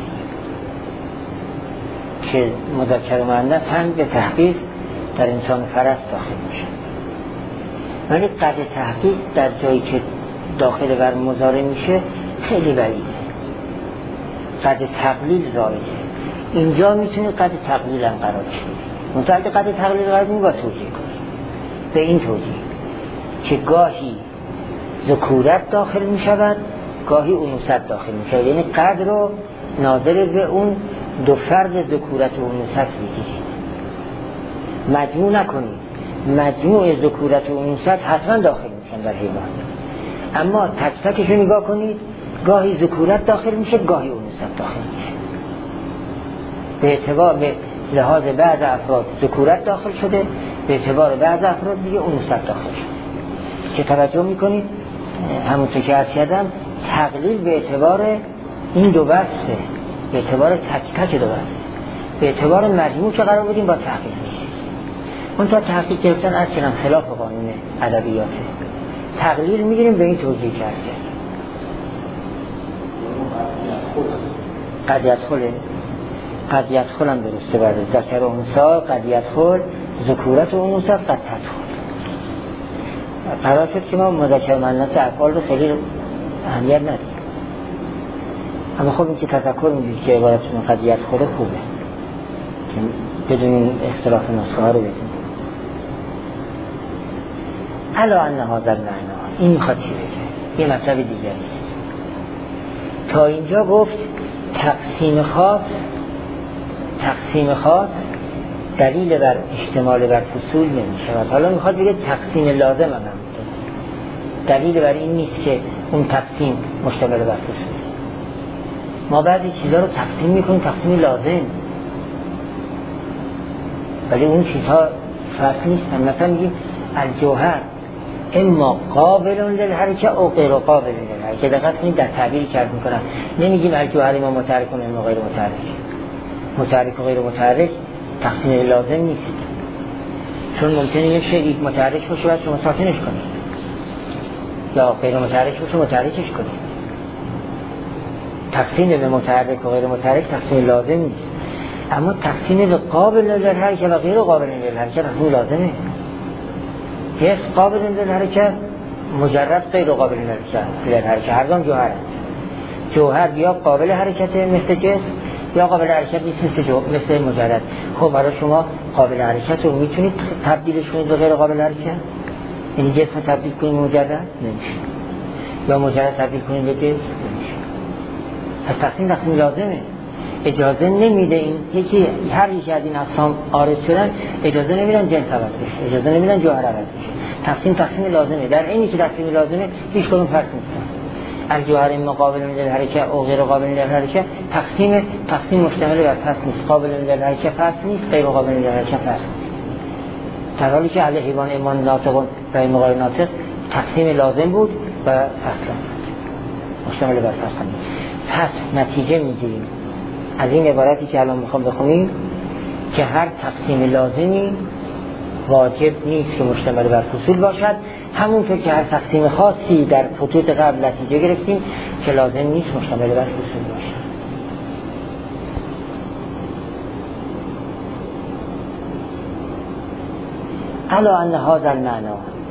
که مذکر و مؤنث هم به تحقیق در انسان فرس داخل میشه، ولی قد تحقیق در جایی که داخل بر مضارع میشه خیلی بعیده، قد تقلیل رایجه. اینجا میتونید قد تقلیل هم قرار شد، منطقه قد تقلیل قرار می با توجیه کنید به این توجیه که گاهی ذکورت داخل می شود، گاهی انوثت داخل می شود، یعنی قدر رو ناظر به اون دو فرد ذکورت و انوثت بگیرید، مجموع نکنید. مجموع ذکورت و انوثت حتما داخل میشن در حیوان، اما تک تکش رو نگاه کنید، گاهی ذکورت داخل میشه، گاهی انوثت داخل میشه. به اعتبار به لحاظ بعض افراد ذکورت داخل شده، به اعتبار بعض افراد دیگه انوثت داخل شده. که توجه میکنید همونطور که عرض کردم تقلیل به اعتبار این دو بحثه، به اعتبار تک تک دو بحثه، به اعتبار مجموع که قرار بودیم با تحقیق میشه. اون تا تحقیق گرفتن از چنان خلاف قانون ادبیاته، تقلیل میگیریم به این توجیه که عرض کردم. قد یدخله قد یدخل هم درسته، برده ذکر و انثی قد یدخل، ذکورت و انوثت قد تدخل. قرار شد که ما مذکر مؤنث افعال رو خیلی اهمیت ندیم، اما خب این که تذکر میدید که عبارتون قد یدخل خوبه که بدون اختلاف نسخه ها رو بدیم. الا ان هذا المعنی، این میخواد چی بگه؟ یه مطلب دیگری است. تا اینجا گفت تقسیم خاص، تقسیم خاص دلیل بر اشتمال بر فصول نمیشه. حالا میخواد بگه تقسیم لازم هم هم دلیل بر این نیست که اون تقسیم مشتمل بر فصول. ما بعضی چیزها رو تقسیم میکنیم تقسیم لازم، ولی اون چیزها فصل نیستن. مثلا میگیم الجوهر اما قابل للحرکه او غیر قابل للحرکه. دقت کنید در تعبیر کرد میکنن، نمیگیم الجوهر اما متحرک و اما غیر متحرک. متحرک و غیر متحرک تقسیم لازم نیست، چون ممکنه یک شیء متحرک باشه و شما ساکنش کنید، یا غیر متحرک باشه متحرکش کنید. تقسیم به متحرک و غیر متحرک تقسیم لازم نیست، اما تقسیم به قابل للحرکه و غیر قابل للحرکه تقسیم لازمه. جنس قابل للحرکه، مجرد غیر قابل للحرکه، هر دام جوهر هست. جوهر یا قابل حرکته مثل جنس، یا قابل حرکت نیست مثل جو مثل مجرد. خب برای شما قابل حرکت رو میتونید تبدیلش کنید به غیر قابل حرکت؟ یعنی جسم تبدیل کنید به مجرد؟ نمیشه. یا مجرد تبدیل کنید به جنس؟ نمیشه. پس تقسیم تقسیم لازمه، اجازه نمیده. این یکی هر یکی از این اقسام عارض شدن اجازه نمیدن جنس عوض بشه، اجازه نمیدن جوهر عوض بشه. تقسیم تقسیم لازمه، در اینی که تقسیم لازمه هیچ کدوم فرق نیست. الجوهر اما قابل للحرکه او غیر قابل للحرکه، تقسیم تقسیم مشتمل بر فصل نیست. قابل للحرکه فصل نیست، غیر قابل للحرکه فصل نیست. در حالی که علی حیوان ایمان ناطق و غیر ناطق تقسیم لازم بود و فصل مشتمل بر فصل نیست. پس نتیجه میگیریم از این عبارتی که الان میخوام بخونیم که هر تقسیم لازمی واجب نیست که مشتمل بر فصول باشد، همونطور که هر تقسیم خاصی در خطوط قبل نتیجه گرفتیم که لازم نیست مشتمل بر فصول باشد. الا ان هذا المعنی،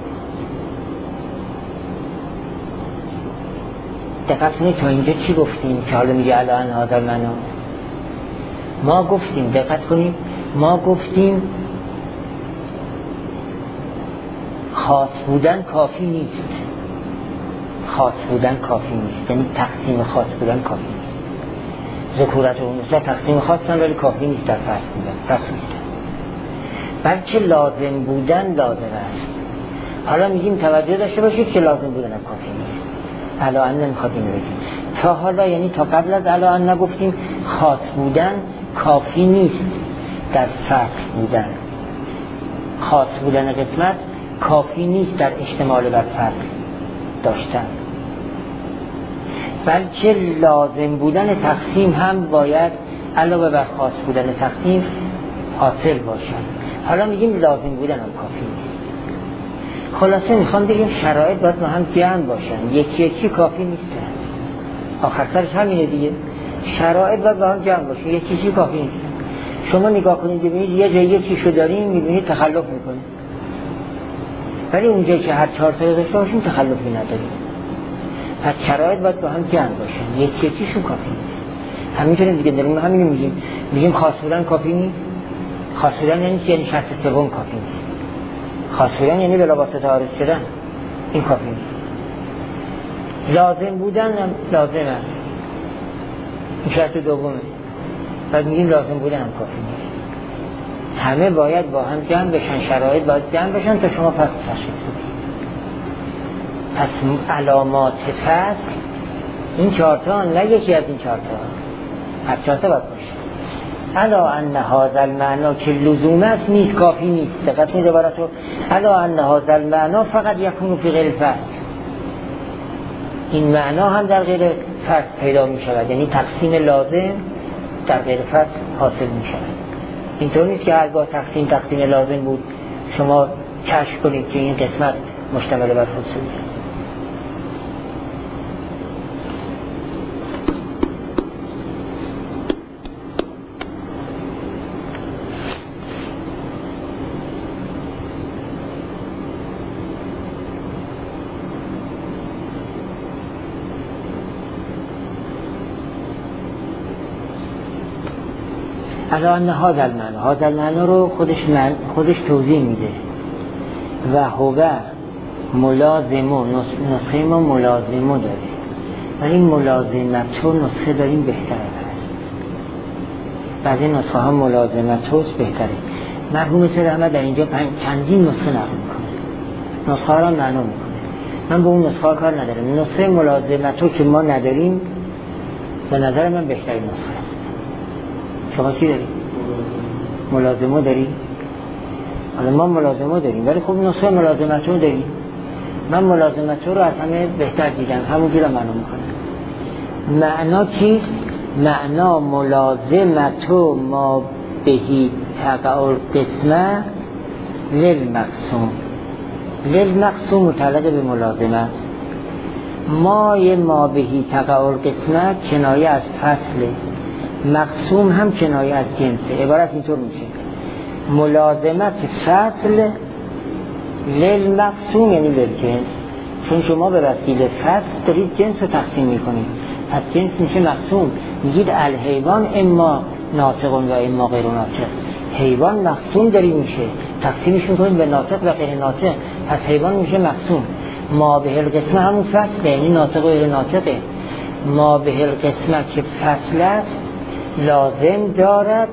دقت کنید تا اینجا چی گفتیم که حالا میگه الا ان هذا المعنی؟ ما گفتیم، دقت کنید، ما گفتیم خاص بودن کافی نیست. خاص بودن کافی نیست، یعنی تقسیم خاص بودن کافی نیست. ذکورت و انوثت تقسیم خاصن ولی کافی نیست در فصل بودن، فصل نیست. بلکه لازم بودن لازم است. حالا میگیم توجه داشته باشید که لازم بودن هم کافی نیست. الا ان نمیخواد اینو بگیم. تا حالا یعنی تا قبل از الا ان نگفتیم خاص بودن کافی نیست در فصل بودن. خاص بودن قسمت کافی نیست در اشتمال بر فصل داشتن، بلکه لازم بودن تقسیم هم باید علاوه بر خاص بودن تقسیم حاصل باشد. حالا میگیم لازم بودن هم کافی نیست. خلاصه میخوام بگیم شرایط باید با هم جمع باشن، یکی یکی کافی نیستن. آخر سرش همینه دیگه، شرایط باید با هم جمع باشن، یکی یکی کافی نیستن. شما نگاه کنید ببینید یه جایی یکی شو داریم میبینید تخلف میکنید، ولی اونجایی که هر چهار تا داشته باشیم تخلفی نداریم. پس شرایط باید با هم جمع باشن، یکی یکیشون کافی نیست. همینطوری دیگه داریم همین میگیم، میگیم خاص بودن کافی نیست. خاص بودن یعنی یعنی شرط سوم کافی نیست. خاص بودن یعنی بلا واسطه عارض شدن، این کافی نیست. لازم بودن هم لازم است، این شرط دومه. بعد میگیم لازم بودن هم کافی نیست. همه باید با هم جمع بشن، شرایط باید جمع بشن تا شما فصل تشخیص بدید. پس علامات فصل این چهارتا، نه یکی از این چهارتا، هر چهارتا باید باشه. الا ان هذا المعنی که لزوم است نیست، کافی نیست. دقت کنید عبارتو. الا ان هذا المعنی فقط یکون فی غیر فصل. این معنا هم در غیر فصل پیدا می شود، یعنی تقسیم لازم در غیر فصل حاصل می شود. اینطور نیست که هرگاه تقسیم تقسیم لازم بود شما کشف کنید که این قسمت مشتمل بر فصول است. الان هذا المعنی، هذا المعنی رو خودش من خودش توضیح میده. و هو ملازمو، نسخه ما ملازمو داره، ولی ملازمتو نسخه داریم بهتره هست. بعضی نسخه ها ملازمتوست بهتره. مرحوم سید احمد در اینجا چندین نسخه نقل میکنه، نسخه ها را معنا میکنه. من به اون نسخه ها کار ندارم. نسخه ملازمتو که ما نداریم به نظر من بهترین نسخه است. شما چی داری؟ ملازمه داری؟ حالا ما ملازمه داریم ولی خب نسخه ملازمتو داریم. من ملازمتو رو از همه بهتر دیدم، همون جور معنا میکنم. معنا چیست؟ معنا ملازمتو ما بهی تقع قسمه للمقسوم. للمقسوم متعلق به ملازمه. ما یه ما بهی تقع قسمه کنایه از فصله، مقسوم هم کنایه از جنسه. عبارت اینطور میشه: ملازمت فصل للمقسوم یعنی للجنس. چون شما به وسیله فصل دارید جنس رو تقسیم میکنید، پس جنس میشه مقسوم. میگید الحیوان اما ناطق و اما غیر ناطق. حیوان مقسوم داری میشه، تقسیمش میکنید به ناطق و غیر ناطق، پس حیوان میشه مقسوم. ما به القسمه همون فصله، یعنی ناطق و غیر ناطقه. ما به القسمه که فصل است لازم دارد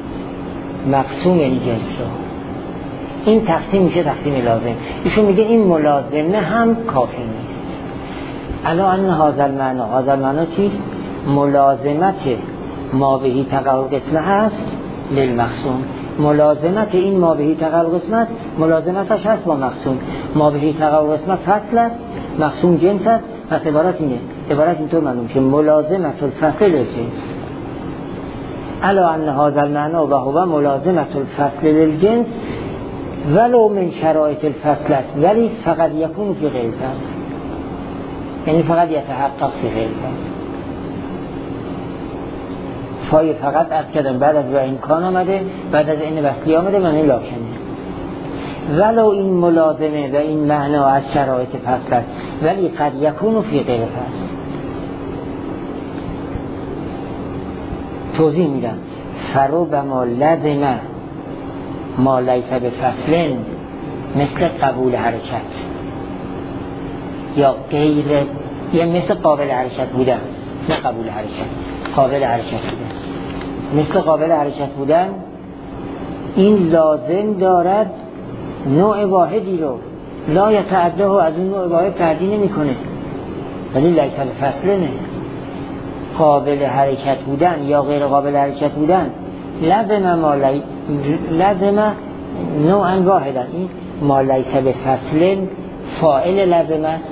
مقسوم یعنی جنس رو. این تقسیم میشه تقسیم لازم. ایشون میگه این ملازمه هم کافی نیست. الان هذا المعنی، هذا المعنی چیست؟ ملازمت ما بهی تقع قسمه هست للمقسوم. ملازمت این ما بهی تقع قسمه است، ملازمتش هست با مقسوم. ما بهی تقع قسمه فصل است، مقسوم جنس است. پس عبارت اینه، عبارت اینطور معلوم که ملازمت الفصل للجنس. الا ان هذا المعنی و هو ملازمت الفصل للجنس ولو من شرایط الفصل است، ولی فقط یکون فی غیر فصل، یعنی فقط یتحقق فی غیر فصل. فای فقط از کردم بعد از و امکان آمده، بعد از این وصلی آمده، معنی لاکنه. ولو این ملازمه و این معنا از شرایط فصل است ولی قد یکون فی غیر فصل. توضیح میدم: فربما لازمه ما لیس بفصل مثل قبول حرکت یا غیر، یا مثل قابل حرکت بودن، نه قبول حرکت، قابل حرکت بودن. مثل قابل حرکت بودن این لازم دارد نوع واحدی رو لا یتعده و از این نوع واحد تعدی نمی کنه، ولی لیس بفصل نه. قابل حرکت بودن یا غیر قابل حرکت بودن لازم ما لی... لازم نوعا واحدا. این ما لیس بفصل فاعل لازم است،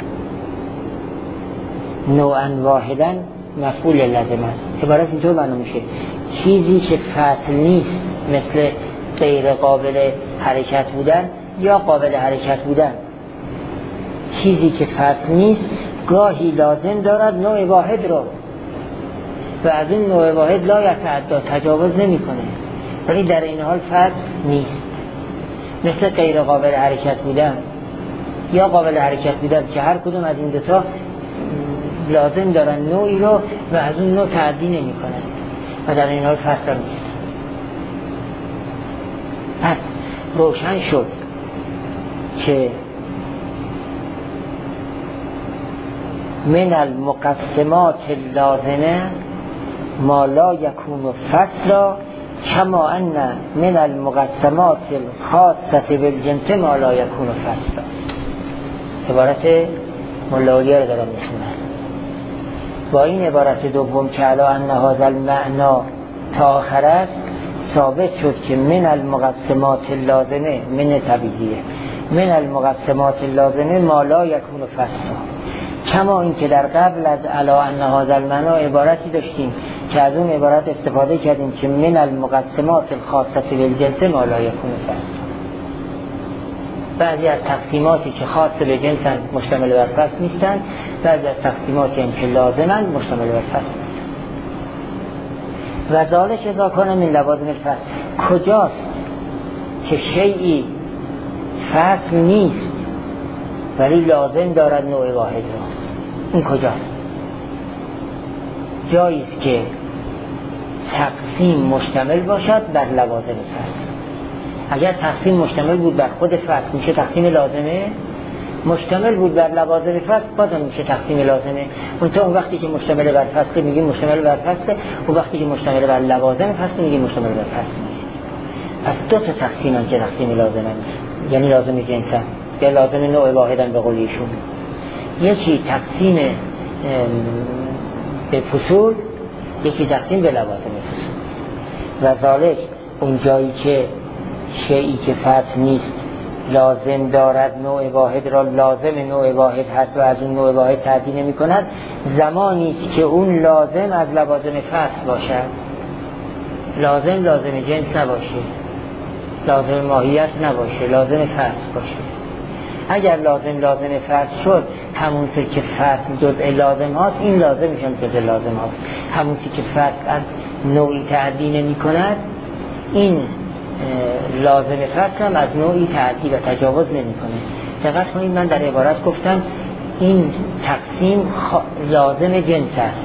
نوعا واحدا مفعول لازم است. عبارت اینطور معلوم میشه: چیزی که فصل نیست مثل غیر قابل حرکت بودن یا قابل حرکت بودن، چیزی که فصل نیست گاهی لازم دارد نوع واحد رو و از این نوع واحد لا یتعدی تجاوز نمی کنه، ولی در این حال فصل نیست. مثل غیر قابل حرکت بودن یا قابل حرکت بودن که هر کدوم از این دوتا لازم دارن نوعی رو و از اون نوع تعدی نمی کنن و در این حال فصل نیست. پس روشن شد که من المقسمات اللازمه ما لا یکون فصلا کما ان من المقسمات الخاصه بالجنس ما لا یکون فصلا. عبارت ملاویه رو دارم میخونم. با این عبارت دوم که علا ان هذا المعنا تا آخر است ثابت شد که من المقسمات اللازمه من طبیعیه من المقسمات اللازمه ما لا یکون فصلا. کما این که در قبل از علا ان هذا المعنا عبارتی داشتیم که از اون عبارت استفاده کردیم که من المقسمات الخاصه بالجنس ما لا یکون فصلا. بعضی از تقسیماتی که خاص به جنسن مشتمل بر فصل نیستن، بعضی از تقسیماتی هم که لازمن مشتمل بر فصل نیستن. و ذالک اذا کان من لوازم الفصل، کجاست که شیئی فصل نیست ولی لازم دارد نوع واحد را؟ این کجاست؟ جایی است که تقسیم مشتمل باشد بر لوازم فصل. اگر تقسیم مشتمل بود بر خود فصل میشه تقسیم لازمه، مشتمل بود بر لوازم فصل بازم میشه تقسیم لازمه. اونتا اون وقتی که مشتمل بر فصل میگیم مشتمل بر فصل، اون وقتی که مشتمل بر لوازم فصل میگیم مشتمل بر فصل نیست. پس دو تا تقسیم هم که تقسیم لازمه، یعنی لازم جنسه یا لازم نوع واحدن به قول ایشون. یکی تقسیم به فصول، یکی تقسیم به لوازم فصول. و ذالک اون جایی که شیئی که فصل نیست لازم دارد نوع واحد را لازم نوع واحد هست و از اون نوع واحد تعدی نمی کند، زمانی است که اون لازم از لوازم فصل باشد. لازم لازم جنس نباشه، لازم ماهیت نباشه، لازم فصل باشه. اگر لازم لازم فصل شد، همونطور که فصل جزء لازم هاست این لازم میشه جزء لازم هاست. همونطور که فصل از نوعی تعدی نمی کند این لازم فصل هم از نوعی تعدی و تجاوز نمی کنه. دقت کنید من در عبارت گفتم این تقسیم خ... لازم جنس است.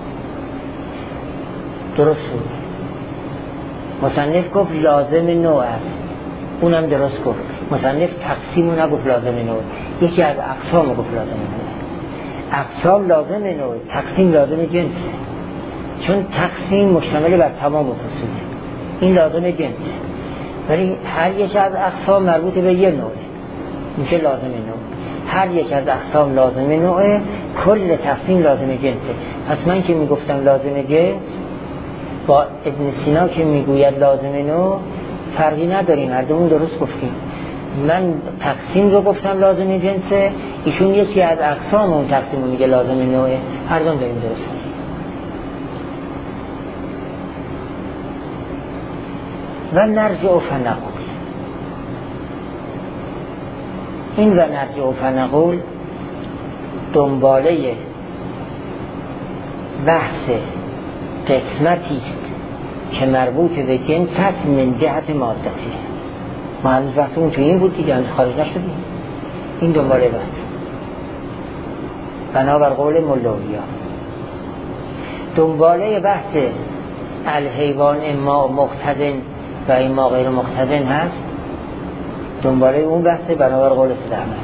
درست بود. مصنف گفت لازم نوع است، اونم درست گفت. مصنف تقسیم رو نگفت لازم نوع، یکی از اقسام گفت لازم نوع. اقسام لازم نوع، تقسیم لازم جنسه، چون تقسیم مشتمل بر تمام فصوله. این لازم جنسه، ولی هر یک از اقسام مربوط به یه نوعه میشه لازم نوع. هر یک از اقسام لازم نوعه، کل تقسیم لازم جنسه. پس من که میگفتم لازم جنس با ابن سینا که میگوید لازم نوع فرقی نداریم، هر دومون درست گفتیم. من تقسیم رو گفتم لازم جنسه، ایشون یکی از اقسام اون تقسیم رو میگه لازم نوعه، هر دوم داریم درست. و نرجع فنقول، این و نرجع فنقول دنباله بحث قسمتی است که مربوط به جنس هست من جهت مادتی. ما هنوز بحثمون تو این بود دیگه، هنوز خارج نشدیم. این دنباله بحث بنابر قول ملاویه. دنباله بحث الحیوان اما مقتدن و اما غیر مقتدن هست، دنباله اون بحث بنابر قول سید احمد.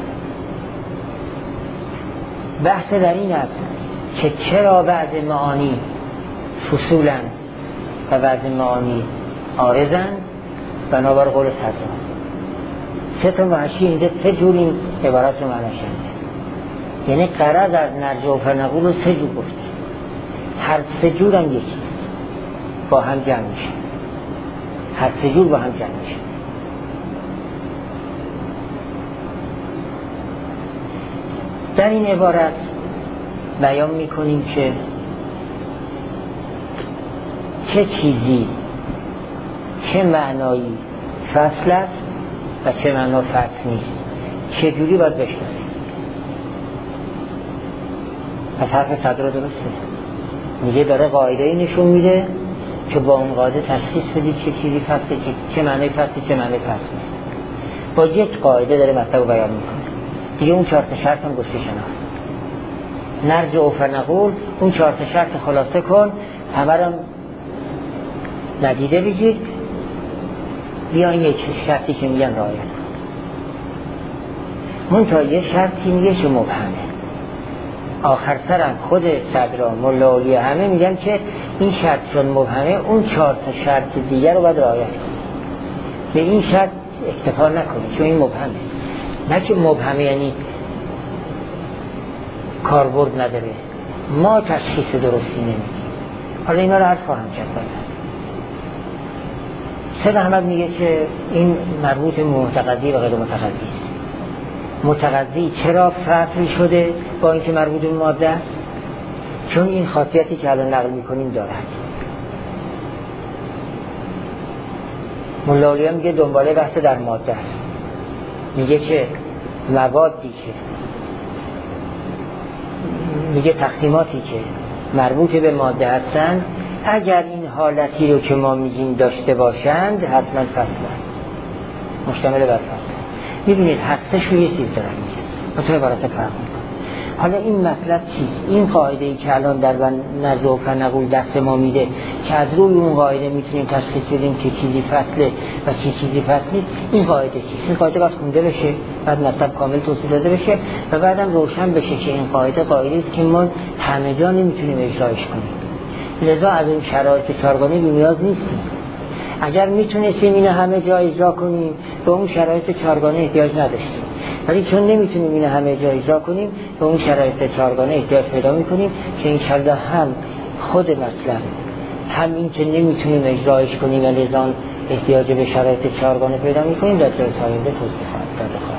بحث در این است که چرا بعض معانی فصولن و بعض معانی عارضن بنابر قول صدران. سه تا محشی اینجا سه جور این عبارت رو معنی شده، یعنی قرض از نرجع و فنقول رو سه جور گفت، هر سه جور هم یکی با هم جمع میشه، هر سه جور با هم جمع میشه. در این عبارت بیان میکنیم که چه چیزی چه معنایی فصل است و چه معنا فصل نیست، چه جوری باید بشناسیم. پس حرف صدر درسته، میگه داره قاعده نشون میده که با اون قاعده تشخیص بدید چه چیزی فصله، چه معنی فصله، چه معنی فصل نیست. با یک قاعده داره مطلب رو بیان میکنه. دیگه اون چهار تا شرط هم گشته شناخت. نرجع و فنقول، اون چهار تا شرط خلاصه کن، همه رو ندیده بگید، بیان یک شرطی که میگن رعایت کن. منتها یه شرطی میگه که مبهمه. آخر سرم خود صدرا ملا اولیاء همه میگن که این شرط چون مبهمه اون چهار تا شرط دیگر رو باید رعایت کنید، به این شرط اکتفا نکنید چون این مبهمه. نه که مبهمه یعنی کاربرد نداره، ما تشخیص درستی نمیدیم. حالا اینا رو عرض خواهم کرد. سید احمد میگه که این مربوط متقضی و غیر متقضی است. متقضی چرا فصل شده با اینکه مربوط به ماده است؟ چون این خاصیتی که الان نقل میکنیم دارد. ملا اولیاء میگه دنباله بحث در ماده است، میگه که موادی که میگه تقسیماتی که مربوط به ماده هستند اگر این حالتی رو که ما میگیم داشته باشند حتما فصلن، مشتمل بر فصل. میبینید هستش رو یه چیز دارن میگه مثلا عبارت فرق میکنه. حالا این مطلب چیست؟ این قاعده ای که الان در نزع و فنقول دست ما میده که از روی اون قاعده میتونیم تشخیص بدیم که چیزی فصله و چه چیزی فصل نیست، این قاعده چیست؟ این قاعده باید خونده بشه، بعد مطلب کامل توضیح داده بشه و بعدم روشن بشه که این قاعده قاعده است که ما همه جا نمیتونیم اجراش کنیم، لذا از اون شرایط چهارگانه بی‌نیاز نیستیم. اگر میتونستیم اینو همه جا اجرا کنیم به اون شرایط چهارگانه احتیاج نداشتیم، ولی چون نمیتونیم اینو همه جا اجرا کنیم به اون شرایط چهارگانه احتیاج پیدا میکنیم که انشالله هم خود مطلب هم این که نمیتونیم اجراش کنیم و لذا احتیاج به شرایط چهارگانه پیدا میکنیم در جلسه آینده توضیح خواهد داد.